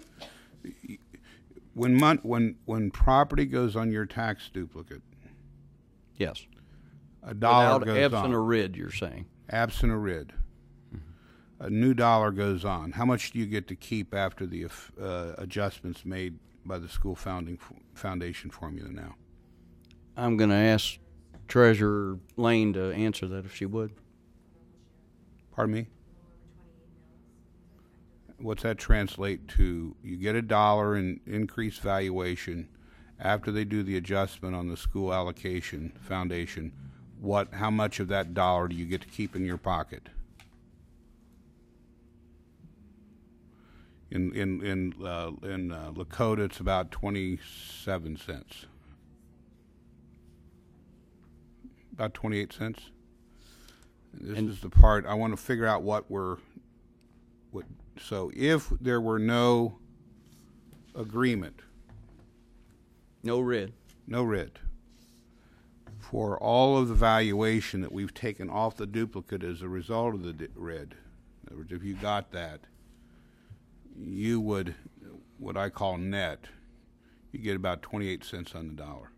When mon- when when property goes on your tax duplicate, Yes. a dollar Without goes absent on. a R I D, you're saying? Absent a R I D. A new dollar goes on. How much do you get to keep after the uh, adjustments made by the school founding foundation formula now? I'm going to ask Treasurer Lane to answer that if she would. Pardon me? What's that translate to? You get a dollar in increased valuation after they do the adjustment on the school allocation foundation. What? How much of that dollar do you get to keep in your pocket? In in in uh, in uh, Lakota, it's about twenty-seven cents. About twenty-eight cents. This And- is the part I want to figure out what we're. What so if there were no agreement, No R I D. no R I D, for all of the valuation that we've taken off the duplicate as a result of the di- R I D, in other words, if you got that, you would, what I call net, you get about twenty-eight cents on the dollar.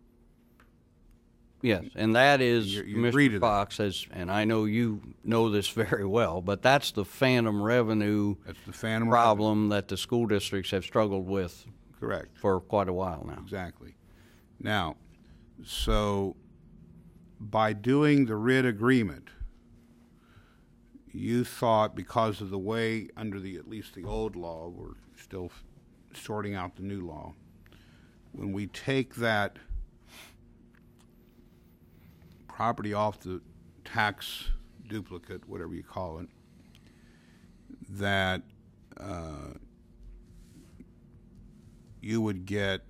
Yes, and that is You- you agree to Mister that. Fox has, and I know you know this very well, but that's the phantom revenue That's the phantom problem that the school districts have struggled with revenue. Correct. for quite a while now. Exactly. Now, so by doing the R I D agreement, you thought because of the way, under the, at least the old law, we're still sorting out the new law. When we take that property off the tax duplicate, whatever you call it, that uh, you would get,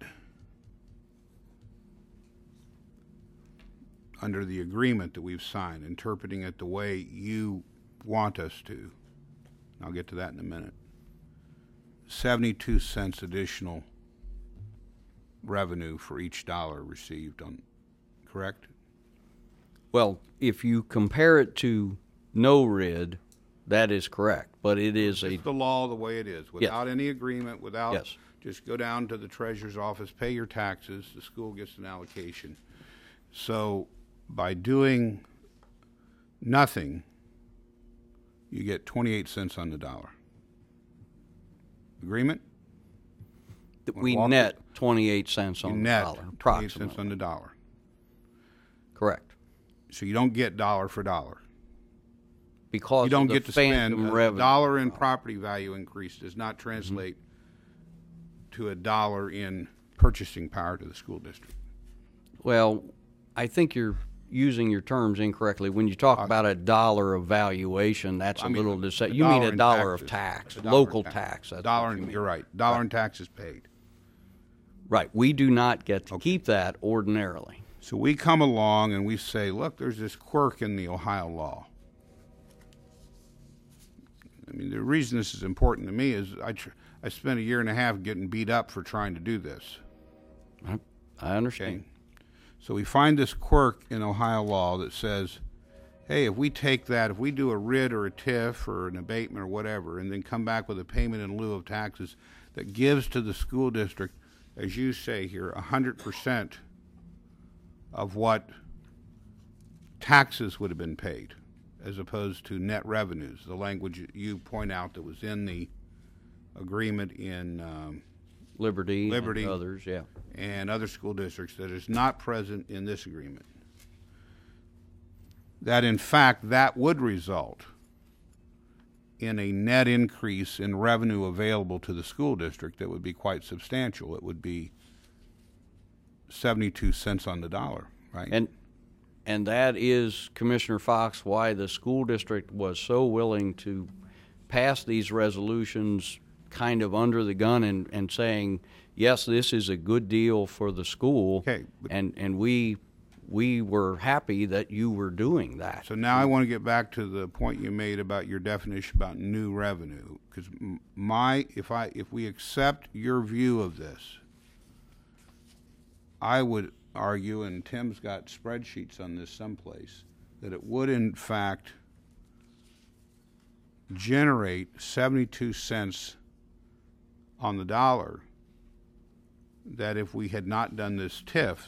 under the agreement that we've signed, interpreting it the way you want us to, I'll get to that in a minute, seventy-two cents additional revenue for each dollar received, on, correct? Well, if you compare it to no R I D, that is correct, but it is a... It's the law the way it is, without Yes. any agreement, without... Yes. Just go down to the treasurer's office, pay your taxes, the school gets an allocation. So by doing nothing, you get twenty-eight cents on the dollar. Agreement? We Walk net it- twenty-eight cents You on the net dollar, twenty-eight approximately. cents on the dollar. Correct. So you don't get dollar for dollar. Because You don't of the get to spend phantom a revenue. dollar in property value increase does not translate to a dollar in purchasing power to the school district. Well, I think you're using your terms incorrectly. When you talk about a dollar of valuation, that's I a mean, little a deceptive. You mean a in dollar of taxes. tax, A dollar in local tax. tax. That's Dollar what you in, mean. you're right. Dollar in taxes paid. Right. We do not get to keep that ordinarily. So we come along and we say, look, there's this quirk in the Ohio law. I mean, the reason this is important to me is I tr- I spent a year and a half getting beat up for trying to do this. I, I understand. Okay. So we find this quirk in Ohio law that says, hey, if we take that, if we do a R I D or a T I F or an abatement or whatever, and then come back with a payment in lieu of taxes that gives to the school district, as you say here, one hundred percent of what taxes would have been paid, as opposed to net revenues, the language you point out that was in the agreement in um, Liberty, Liberty and others, yeah. and other school districts that is not present in this agreement. That in fact, that would result in a net increase in revenue available to the school district that would be quite substantial. It would be seventy-two cents on the dollar, right? And and that is, Commissioner Fox, why the school district was so willing to pass these resolutions kind of under the gun and, and saying, yes, this is a good deal for the school. Okay, and and we we were happy that you were doing that. So now I want to get back to the point you made about your definition about new revenue, because my if I if we accept your view of this, I would argue, and Tim's got spreadsheets on this someplace, that it would in fact generate seventy-two cents on the dollar, that if we had not done this T I F,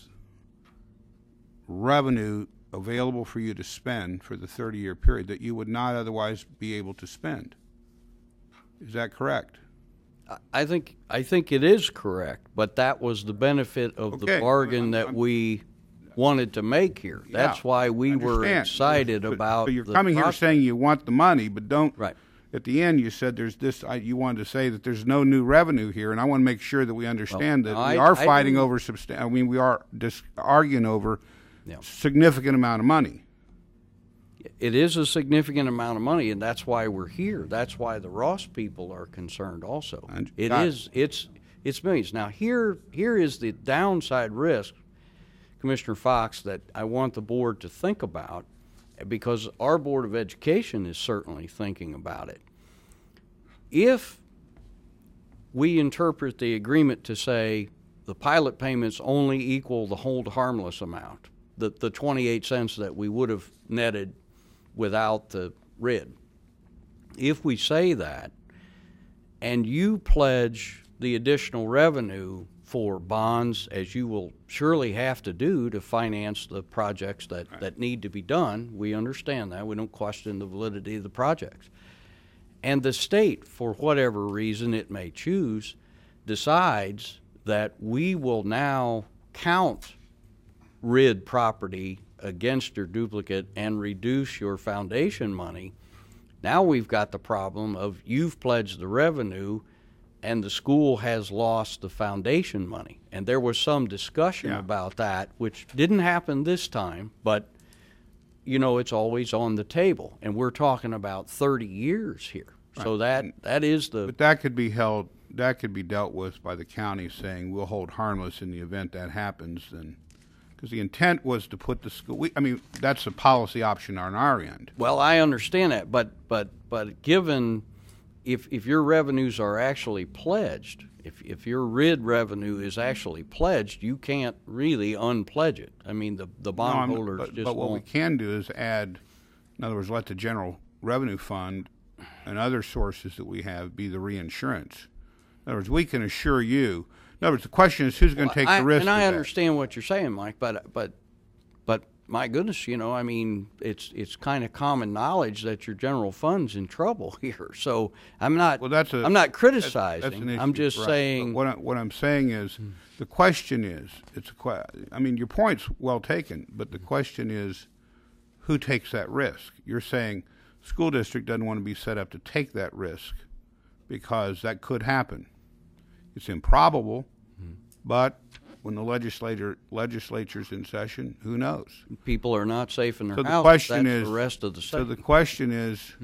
revenue available for you to spend for the thirty-year period that you would not otherwise be able to spend. Is that correct? I think I think it is correct, but that was the benefit of Okay. the bargain I'm- that I'm- we wanted to make here. That's Yeah, why we I were understand. excited But- about But you're the coming here prospect. saying you want the money, but don't. Right. At the end, you said there's this. I, you wanted to say that there's no new revenue here, and I want to make sure that we understand Well, that I- we are I fighting didn't- over substan- I mean, we are just arguing over Yeah. significant amount of money. It is a significant amount of money, and that's why we're here. That's why the Ross people are concerned also. And- It got it. is, it's, it's millions. Now, here, here is the downside risk, Commissioner Fox, that I want the board to think about, because our Board of Education is certainly thinking about it. If we interpret the agreement to say the pilot payments only equal the hold harmless amount, the, the twenty-eight cents that we would have netted without the R I D. If we say that, and you pledge the additional revenue for bonds, as you will surely have to do to finance the projects that, that need to be done, we understand that. We don't question the validity of the projects. And the state, for whatever reason it may choose, decides that we will now count R I D property against your duplicate and reduce your foundation money. Now we've got the problem of you've pledged the revenue, and the school has lost the foundation money. And there was some discussion Yeah. about that, which didn't happen this time, but, you know, it's always on the table. And we're talking about thirty years here. So that that is the... But that could be held, that could be dealt with by the county saying we'll hold harmless in the event that happens, and, because the intent was to put the school, we, I mean, that's a policy option on our end. Well, I understand that, but but but given if if your revenues are actually pledged, if if your R I D revenue is actually pledged, you can't really unpledge it. I mean, the the No, I'm- bondholders but, just But what we won't. can do is add, in other words, let the general revenue fund and other sources that we have be the reinsurance. In other words, we can assure you, in other words, the question is who's going to take I, the risk and of I that? understand what you're saying, Mike, but but but my goodness, you know, I mean, it's it's kind of common knowledge that your general fund's in trouble here. So I'm not. Well, that's a, I'm not that's- criticizing. that's an I'm issue, just right. saying. But what, I, what I'm saying is, the question is, it's a que- I mean, your point's well taken, but the question is, who takes that risk? You're saying school district doesn't want to be set up to take that risk because that could happen. It's improbable, but when the legislature legislature's in session, who knows? People are not safe in their So the house. question That's is, the rest of the so state. the question is,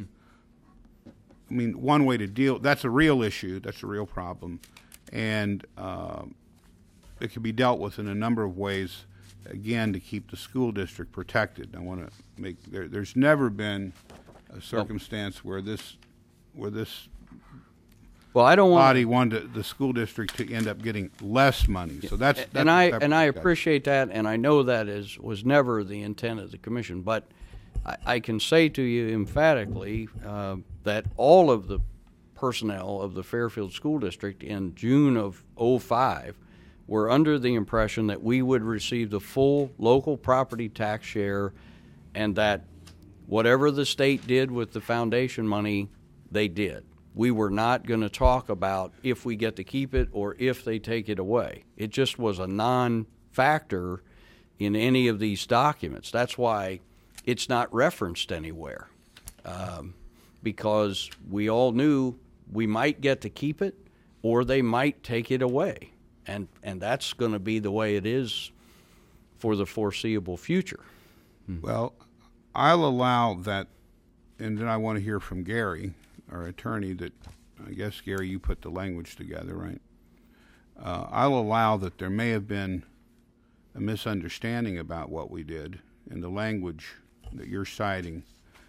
I mean, one way to deal, that's a real issue, that's a real problem, and um, it can be dealt with in a number of ways, again, to keep the school district protected. I want to make, there, there's never been a circumstance where this, where this well, I don't want body wanted the school district to end up getting less money, so that's, that's and a I separate and I discussion. appreciate that, and I know that is was never the intent of the commission. But I, I can say to you emphatically uh, that all of the personnel of the Fairfield School District in June of oh five were under the impression that we would receive the full local property tax share, and that whatever the state did with the foundation money, they did. We were not going to talk about if we get to keep it or if they take it away. It just was a non-factor in any of these documents. That's why it's not referenced anywhere, um, because we all knew we might get to keep it or they might take it away. And, and that's going to be the way it is for the foreseeable future. Well, I'll allow that, and then I want to hear from Gary, our attorney, that, I guess, Gary, you put the language together, right? Uh, I'll allow that there may have been a misunderstanding about what we did, and the language that you're citing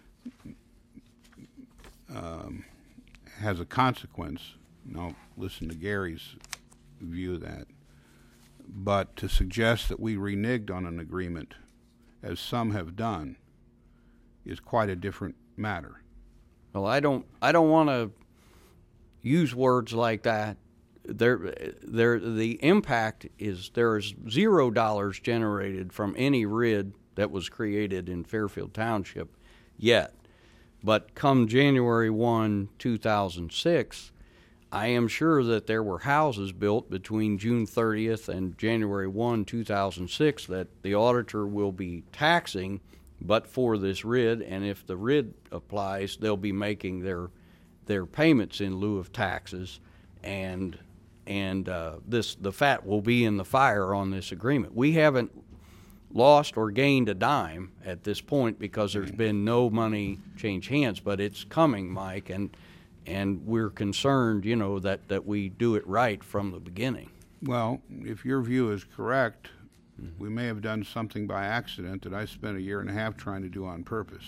um, has a consequence, and I'll listen to Gary's view of that. But to suggest that we reneged on an agreement, as some have done, is quite a different matter. Well, I don't. I don't want to use words like that. There, there. The impact is there is zero dollars generated from any R I D that was created in Fairfield Township yet. But come January first, two thousand six, I am sure that there were houses built between June thirtieth and January first, two thousand six that the auditor will be taxing, but for this R I D, and if the R I D applies, they'll be making their their payments in lieu of taxes, and and uh, this the fat will be in the fire on this agreement. We haven't lost or gained a dime at this point because there's been no money change hands, but it's coming, Mike, and and we're concerned, you know, that, that we do it right from the beginning. Well, if your view is correct, we may have done something by accident that I spent a year and a half trying to do on purpose.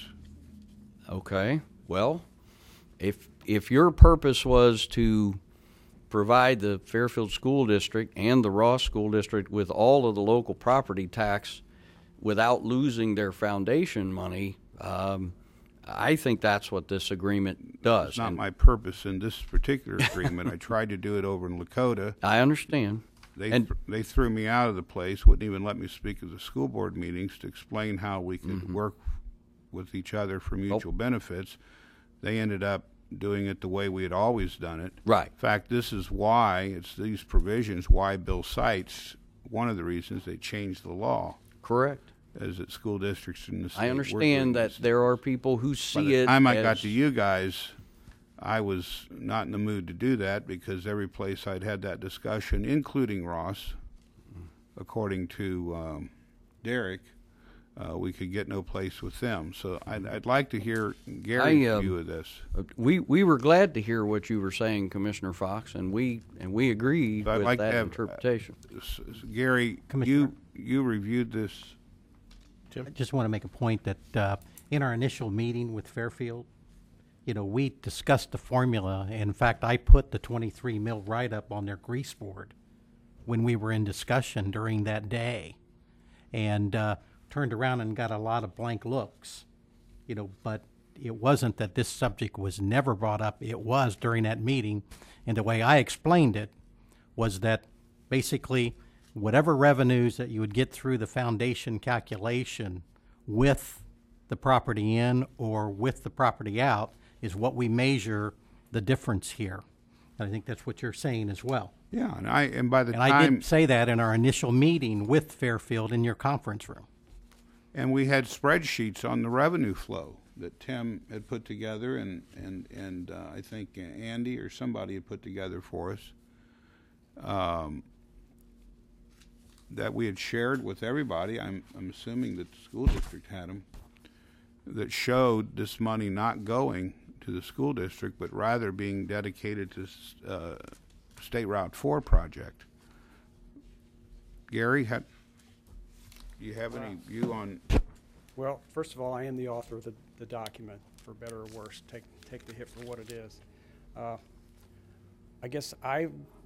Okay. Well, if if your purpose was to provide the Fairfield School District and the Ross School District with all of the local property tax without losing their foundation money, um, I think that's what this agreement does. It's not And my purpose in this particular agreement. I tried to do it over in Lakota. I understand. They And- th- they threw me out of the place, wouldn't even let me speak at the school board meetings to explain how we could Mm-hmm. work with each other for mutual benefits. They ended up doing it the way we had always done it. Right. In fact, this is why, it's these provisions, why Bill cites, one of the reasons they changed the law. Correct. As that school districts in the state I work understand with that this. there are people who By see the it time I as, got to you guys, I was not in the mood to do that because every place I'd had that discussion, including Ross, according to um, Derek, uh, we could get no place with them. So I'd, I'd like to hear Gary's I, um, view of this. We we were glad to hear what you were saying, Commissioner Fox, and we and we agree But I'd with like that to have, interpretation. Uh, s- s- Gary, you you reviewed this. I just want to make a point that uh, in our initial meeting with Fairfield, you know, we discussed the formula. In fact, I put the twenty-three mil write-up on their grease board when we were in discussion during that day, and uh, turned around and got a lot of blank looks, you know, but it wasn't that this subject was never brought up. It was during that meeting, and the way I explained it was that basically whatever revenues that you would get through the foundation calculation with the property in or with the property out is what we measure the difference here. And I think that's what you're saying as well. Yeah, and I and by the and time I did say that in our initial meeting with Fairfield in your conference room. And we had spreadsheets on the revenue flow that Tim had put together, and and and uh, I think Andy or somebody had put together for us. Um, that we had shared with everybody. I'm I'm assuming that the school district had them. That showed this money not going to the school district, but rather being dedicated to uh, State Route four project. Gary, had. Do you have any view on? Well, first of all, I am the author of the, the document, for better or worse. Take take the hit for what it is. Uh, I guess I,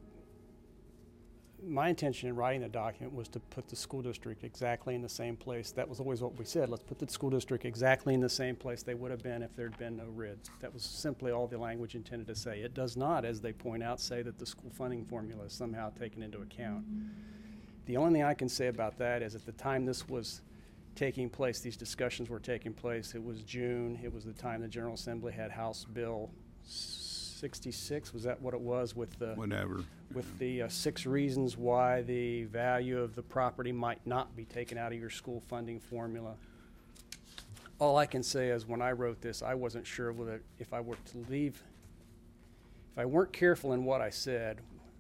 my intention in writing the document was to put the school district exactly in the same place. That was always what we said. Let's put the school district exactly in the same place they would have been if there had been no R I Ds. That was simply all the language intended to say. It does not, as they point out, say that the school funding formula is somehow taken into account. The only thing I can say about that is at the time this was taking place, these discussions were taking place, it was June. It was the time the General Assembly had House Bill sixty-six. Was that what it was with the whatever with the uh, six reasons why the value of the property might not be taken out of your school funding formula? All I can say is when I wrote this, I wasn't sure whether if I were to leave, if I weren't careful in what I said,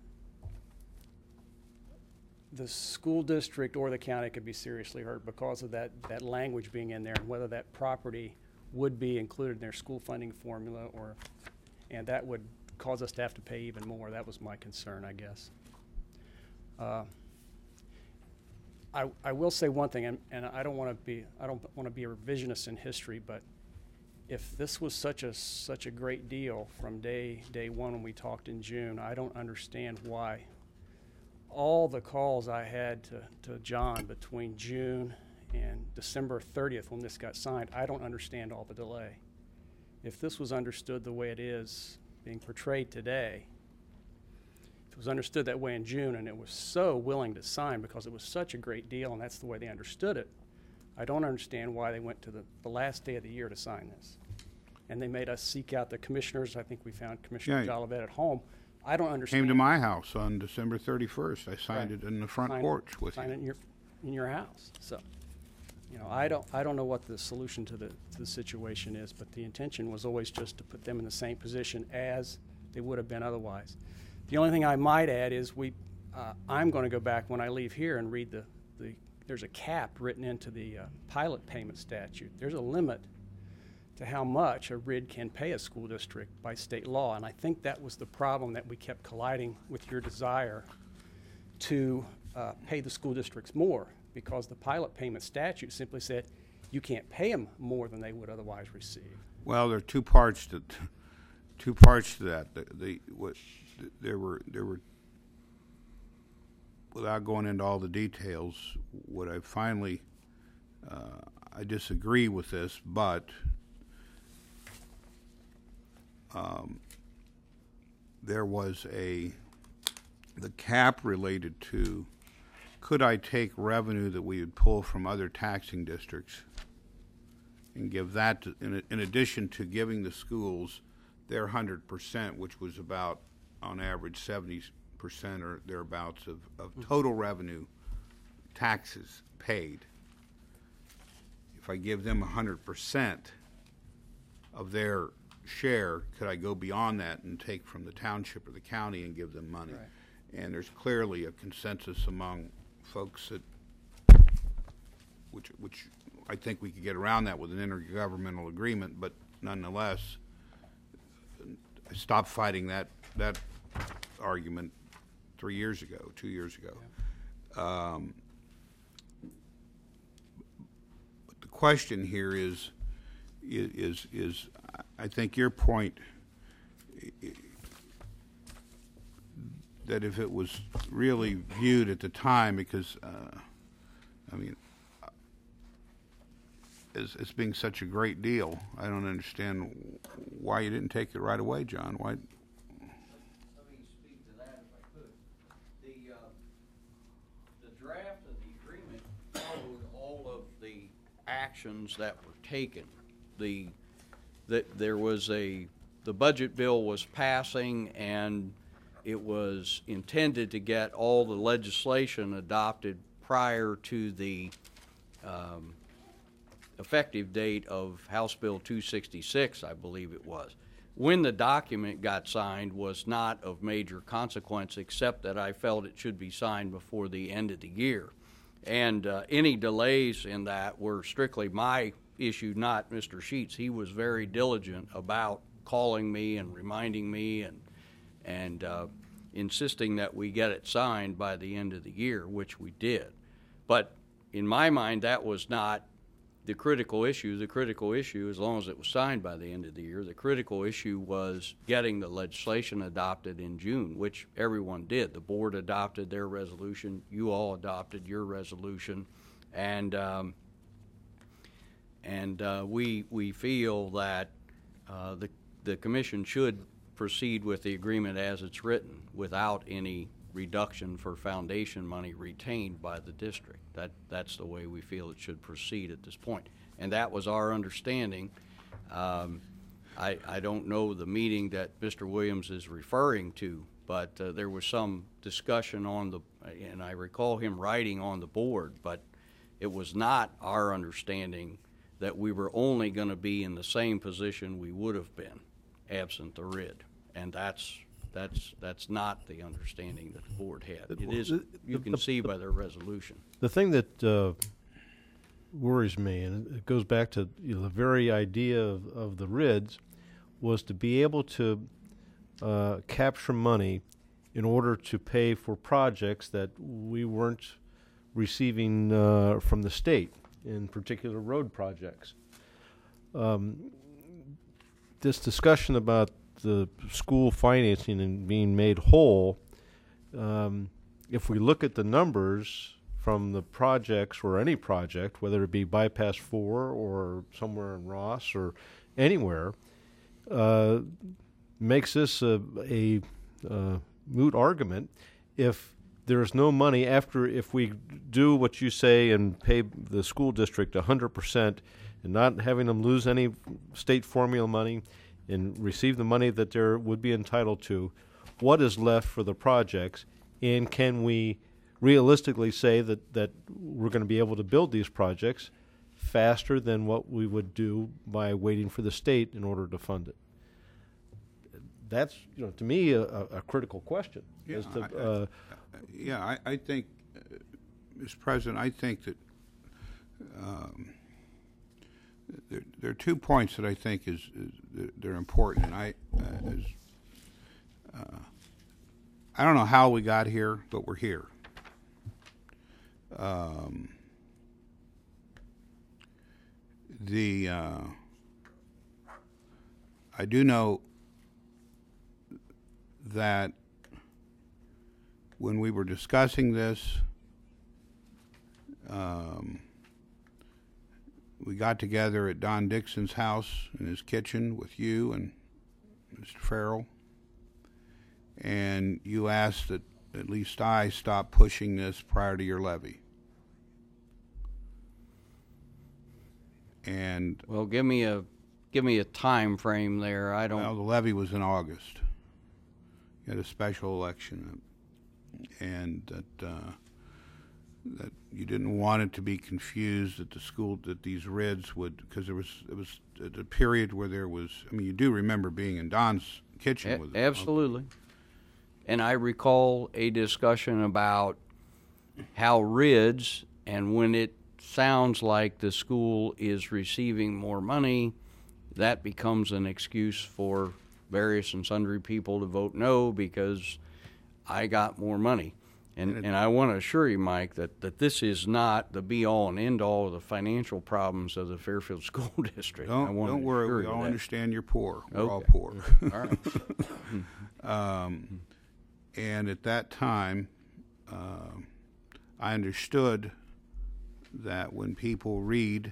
the school district or the county could be seriously hurt because of that, that language being in there and whether that property would be included in their school funding formula, or, and that would cause us to have to pay even more. That was my concern, I guess. Uh, I, I will say one thing, and, and I don't want to be I don't want to be a revisionist in history, but if this was such a such a great deal from day day one when we talked in June, I don't understand why all the calls I had to, to John between June and December thirtieth when this got signed, I don't understand all the delay. If this was understood the way it is being portrayed today, if it was understood that way in June and it was so willing to sign because it was such a great deal and that's the way they understood it, I don't understand why they went to the, the last day of the year to sign this. And they made us seek out the commissioners. I think we found Commissioner Yeah. Jolivet at home. I don't understand. Came to my house on December thirty-first. I signed Right. it in the front Sign- porch with sign you. it in your in your house. So, you know, I don't I don't know what the solution to the to the situation is, but the intention was always just to put them in the same position as they would have been otherwise. The only thing I might add is we uh, I'm going to go back when I leave here and read the the there's a cap written into the uh, pilot payment statute. There's a limit to how much a R I D can pay a school district by state law. And I think that was the problem that we kept colliding with your desire to uh, pay the school districts more, because the pilot payment statute simply said you can't pay them more than they would otherwise receive. Well, there are two parts to two parts to that. The, the what there were there were without going into all the details, what I finally uh, I disagree with this, but um, there was a the cap related to could I take revenue that we would pull from other taxing districts and give that to, in, in addition to giving the schools their one hundred percent, which was about on average seventy percent or thereabouts of, of total revenue taxes paid. If I give them one hundred percent of their share, could I go beyond that and take from the township or the county and give them money? Right. And there's clearly a consensus among folks that, which, which I think we could get around that with an intergovernmental agreement, but nonetheless, I stopped fighting that, that argument three years ago, two years ago. Yeah. Um, but the question here is, is, is, I think your point, that if it was really viewed at the time, because, uh, I mean, as, as being such a great deal, I don't understand why you didn't take it right away, John. Why? Let me speak to that if I could. The, uh, the draft of the agreement followed all of the actions that were taken. The, that there was a, the budget bill was passing, and it was intended to get all the legislation adopted prior to the um, effective date of House Bill two sixty-six, I believe it was. When the document got signed was not of major consequence, except that I felt it should be signed before the end of the year. And uh, any delays in that were strictly my issue, not Mister Sheets. He was very diligent about calling me and reminding me and, and uh, insisting that we get it signed by the end of the year, which we did. But in my mind, that was not the critical issue. The critical issue, as long as it was signed by the end of the year, the critical issue was getting the legislation adopted in June, which everyone did. The board adopted their resolution. You all adopted your resolution. And um, and uh, we, we feel that uh, the, the commission should proceed with the agreement as it's written without any reduction for foundation money retained by the district. That, that's the way we feel it should proceed at this point. And that was our understanding. Um, I, I don't know the meeting that Mister Williams is referring to, but uh, there was some discussion on the, and I recall him writing on the board, but it was not our understanding that we were only going to be in the same position we would have been absent the R I D. And that's That's that's not the understanding that the board had. It is, you can see by their resolution. The thing that uh, worries me, and it goes back to you know, the very idea of, of the R I Ds, was to be able to uh, capture money in order to pay for projects that we weren't receiving uh, from the state, in particular road projects. Um, this discussion about the school financing and being made whole, um, if we look at the numbers from the projects or any project, whether it be Bypass four or somewhere in Ross or anywhere, uh, makes this a, a uh, moot argument if there's no money after, if we do what you say and pay the school district one hundred percent and not having them lose any state formula money and receive the money that they would be entitled to, what is left for the projects, and can we realistically say that, that we're going to be able to build these projects faster than what we would do by waiting for the state in order to fund it? That's, you know, to me, a, a critical question. Yeah, as to, I, uh, I, yeah, I, I think, uh, Mister President, I think that um, There, there are two points that I think is, is they're important, and I, uh, is, uh, I don't know how we got here, but we're here. Um, the uh, I do know that when we were discussing this, um, we got together at Don Dixon's house in his kitchen with you and Mister Farrell, and you asked that at least I stop pushing this prior to your levy. And well, give me a give me a time frame there. I don't. Well, the levy was in August. You had a special election, and that uh, that you didn't want it to be confused that the school, that these R I Ds would, because there was, it was a period where there was, I mean, you do remember being in Don's kitchen A- with it. absolutely. And I recall a discussion about how R I Ds, and when it sounds like the school is receiving more money, that becomes an excuse for various and sundry people to vote no because I got more money. And, and I want to assure you, Mike, that, that this is not the be-all and end-all of the financial problems of the Fairfield School District. I Don't, want don't to worry, assure we you all that. understand you're poor. We're all Okay. poor. All right. um, and at that time, uh, I understood that when people read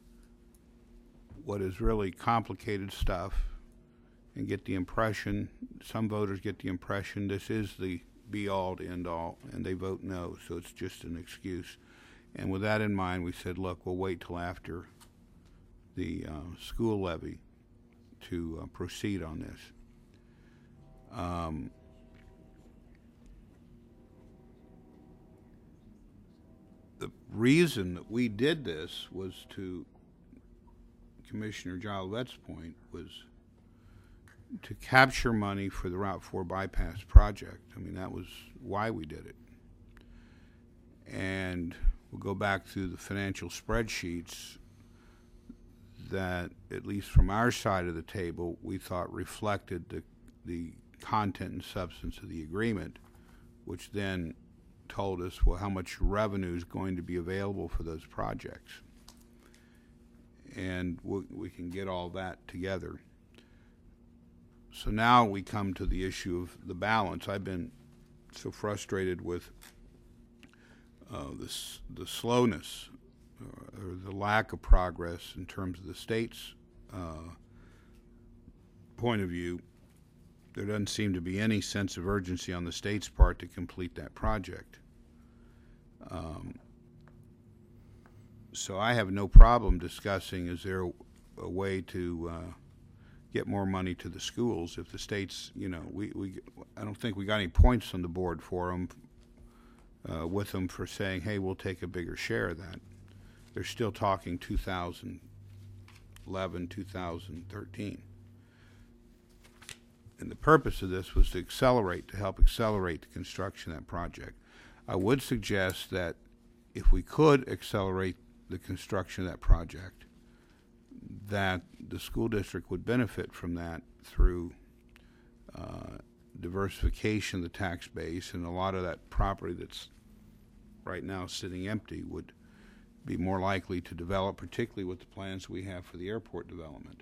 what is really complicated stuff and get the impression, some voters get the impression this is the be-all to end-all, and they vote no, so it's just an excuse. And with that in mind, we said, look, we'll wait till after the uh, school levy to uh, proceed on this. Um, the reason that we did this was to Commissioner Jolivet's point was to capture money for the Route four bypass project. I mean, that was why we did it. And we'll go back through the financial spreadsheets that, at least from our side of the table, we thought reflected the, the content and substance of the agreement, which then told us, well, how much revenue is going to be available for those projects. And we, we can get all that together. So now we come to the issue of the balance. I've been so frustrated with uh, this, the slowness uh, or the lack of progress in terms of the state's uh, point of view. There doesn't seem to be any sense of urgency on the state's part to complete that project. Um, so I have no problem discussing, is there a, a way to uh, get more money to the schools if the state's, you know, we, we I don't think we got any points on the board for them, uh, with them for saying, hey, we'll take a bigger share of that. They're still talking two thousand eleven, two thousand thirteen. And the purpose of this was to accelerate, to help accelerate the construction of that project. I would suggest that if we could accelerate the construction of that project, that the school district would benefit from that through uh, diversification of the tax base, and a lot of that property that's right now sitting empty would be more likely to develop, particularly with the plans we have for the airport development.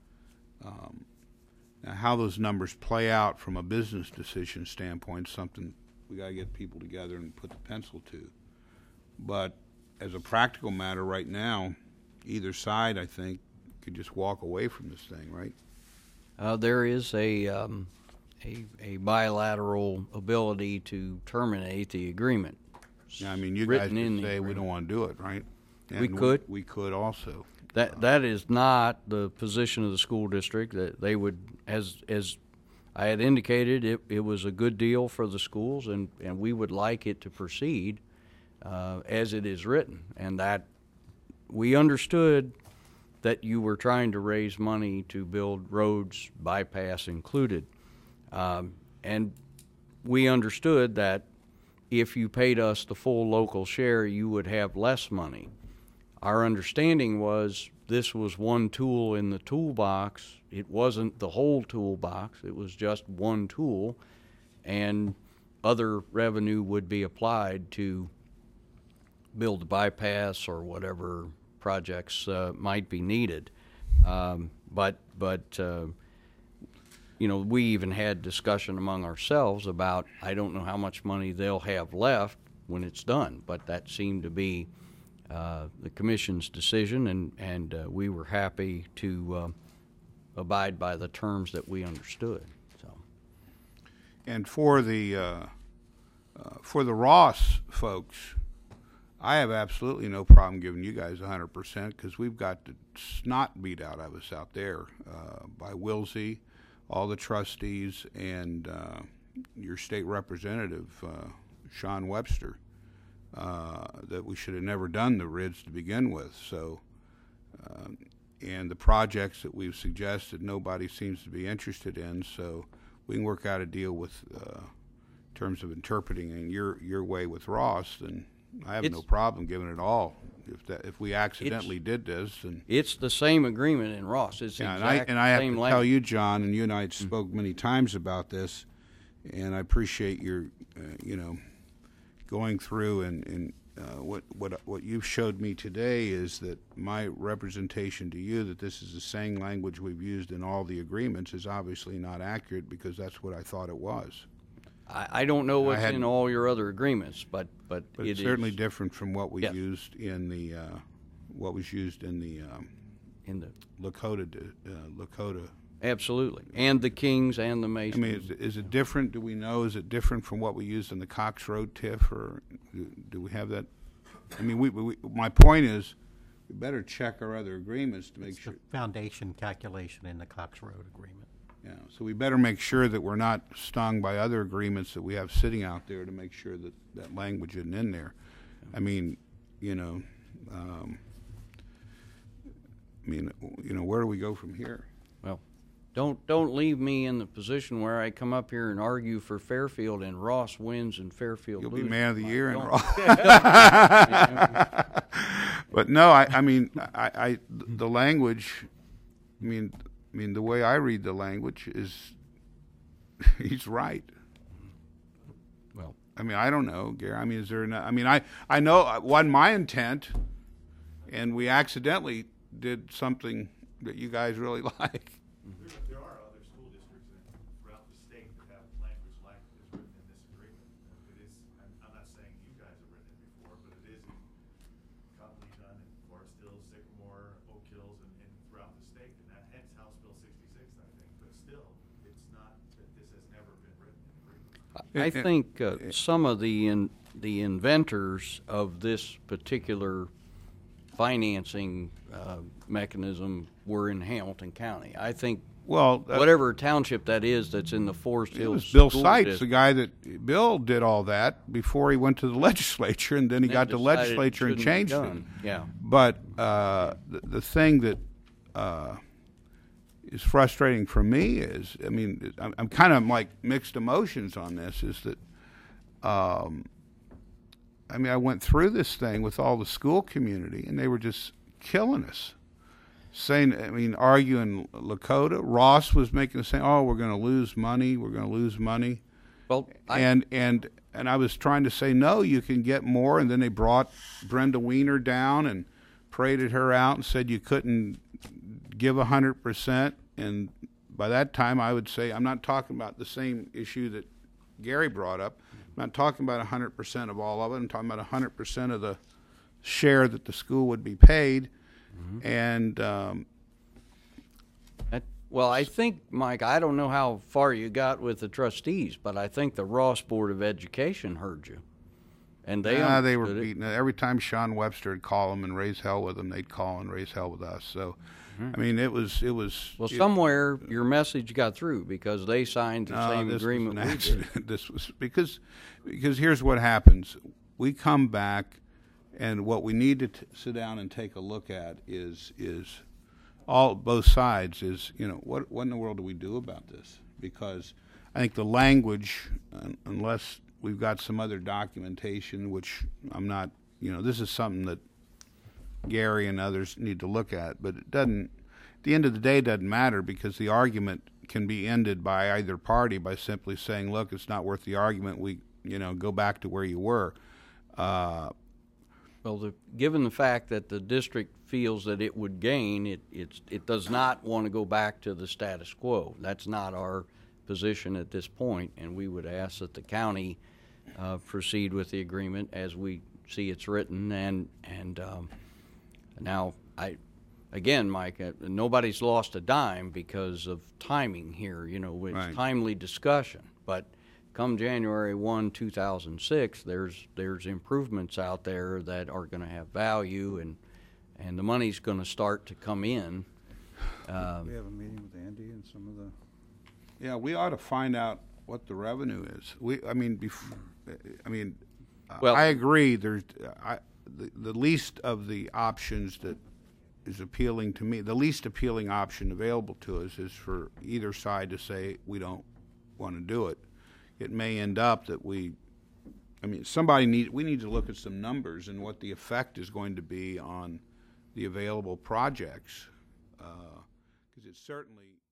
Um, now, how those numbers play out from a business decision standpoint is something we got to get people together and put the pencil to. But as a practical matter right now, either side, I think, could just walk away from this thing, right? Uh, there is a, um, a a bilateral ability to terminate the agreement. Yeah, I mean, you guys Written in could the say we agreement. don't want to do it, right? And We could. We, we could also. That that is not the position of the school district. That they would, as as I had indicated, it, it was a good deal for the schools, and, and we would like it to proceed uh, as it is written. And that we understood that you were trying to raise money to build roads, bypass included. Um, and we understood that if you paid us the full local share, you would have less money. Our understanding was this was one tool in the toolbox. It wasn't the whole toolbox. It was just one tool, and other revenue would be applied to build the bypass or whatever projects uh, might be needed. Um, but, but uh, you know, we even had discussion among ourselves about, I don't know how much money they'll have left when it's done, but that seemed to be uh, the commission's decision, and, and uh, we were happy to uh, abide by the terms that we understood. So, And for the uh, uh, for the Ross folks, I have absolutely no problem giving you guys one hundred percent because we've got the snot beat out of us out there uh, by Wilsey, all the trustees, and uh, your state representative, uh, Sean Webster. uh, that we should have never done the Ridge to begin with. So, um, and the projects that we've suggested, nobody seems to be interested in. So we can work out a deal with, uh, in terms of interpreting in your your way with Ross, then I have It's- no problem giving it all. If that if we accidentally did this, and It's the same agreement in Ross. It's the yeah, and I exact and I have same to language. tell you, John, and you and I had spoke many times about this, and I appreciate your, uh, you know, going through and, and uh, what what what you've showed me today is that my representation to you that this is the same language we've used in all the agreements is obviously not accurate, because that's what I thought it was. I, I don't know I what's hadn't- in all your other agreements, but but, But it it's certainly is different from what we Yes. used in the uh, what was used in the um, in the Lakota uh, Lakota. absolutely, and the Kings and the I Masons. mean, is, is it different? Do we know? Is it different from what we used in the Cox Road T I F, or do, do we have that? I mean, we, we. My point is, we better check our other agreements to make It's sure. the foundation calculation in the Cox Road agreement. Yeah, so we better make sure that we're not stung by other agreements that we have sitting out there to make sure that that language isn't in there. I mean, you know, um, I mean, you know, where do we go from here? Well, don't don't leave me in the position where I come up here and argue for Fairfield and Ross wins and Fairfield You'll loses. be man of the year in Don't. Raw. But no, I, I mean, I, I, the language, I mean, I mean, the way I read the language is, he's right. Well, I mean, I don't know, Gary. I mean, is there? No, I mean, I, I know it wasn't my intent, and we accidentally did something that you guys really like. There, there are other school districts in, throughout the state that have language like is written in this agreement. It is, I'm, I'm not saying you guys have written it before, but it is in Copley, Dunn, and Forest Hills, Sycamore, Oak Hills, and, and throughout the state, and that hence House Bill sixty-six, I think. But still, it's not that this has never been written in agreement. I think uh, some of the in, the inventors of this particular financing uh, mechanism were in Hamilton County. I think Well, uh, whatever township that is that's in the Forest It Hills was Bill School Sykes, the District, guy that Bill did all that before he went to the legislature, and then he and got to decided it legislature and shouldn't be changed it. done. Yeah. But uh, the, the thing that uh, is frustrating for me is, I mean, I'm, I'm kind of like mixed emotions on this. Is that, um, I mean, I went through this thing with all the school community, and they were just killing us. Saying, I mean, arguing Lakota. Ross was making the same. Oh, we're going to lose money. We're going to lose money. Well, I, and and and I was trying to say no, you can get more. And then they brought Brenda Weiner down and paraded her out and said you couldn't give a hundred percent. And by that time, I would say I'm not talking about the same issue that Gary brought up. I'm not talking about a hundred percent of all of it. I'm talking about a hundred percent of the share that the school would be paid. Mm-hmm. And um, that, well, I think, Mike, I don't know how far you got with the trustees, but I think the Ross Board of Education heard you, and they yeah, they were understood it. beating it. Every time Sean Webster would call them and raise hell with them, they'd call and raise hell with us. So, I mean, it was it was. Well, it, somewhere your message got through because they signed the no, same this agreement was an we did. accident. This was because because here's what happens: we come back. And what we need to t- sit down and take a look at is is all both sides is you know what what in the world do we do about this? Because I think the language, un- unless we've got some other documentation, which I'm not, you know, this is something that Gary and others need to look at. But it doesn't. At the end of the day, it doesn't matter because the argument can be ended by either party by simply saying, "Look, it's not worth the argument. We you know go back to where you were." Uh, Well, the, given the fact that the district feels that it would gain, it it's, it does not want to go back to the status quo. That's not our position at this point, and we would ask that the county uh, proceed with the agreement as we see it's written. And and um, now, I again, Mike, uh, nobody's lost a dime because of timing here. You know, it's Right. timely discussion, but. Come January first, two thousand six, there's there's improvements out there that are going to have value, and and the money's going to start to come in. Um, We have a meeting with Andy and some of the. Yeah, we ought to find out what the revenue is. We, I mean, bef- I mean, uh, Well- I agree, there's, I, the, the least of the options that is appealing to me, the least appealing option available to us is for either side to say, we don't want to do it. It may end up that we, I mean, somebody need, we need to look at some numbers and what the effect is going to be on the available projects. Because it's certainly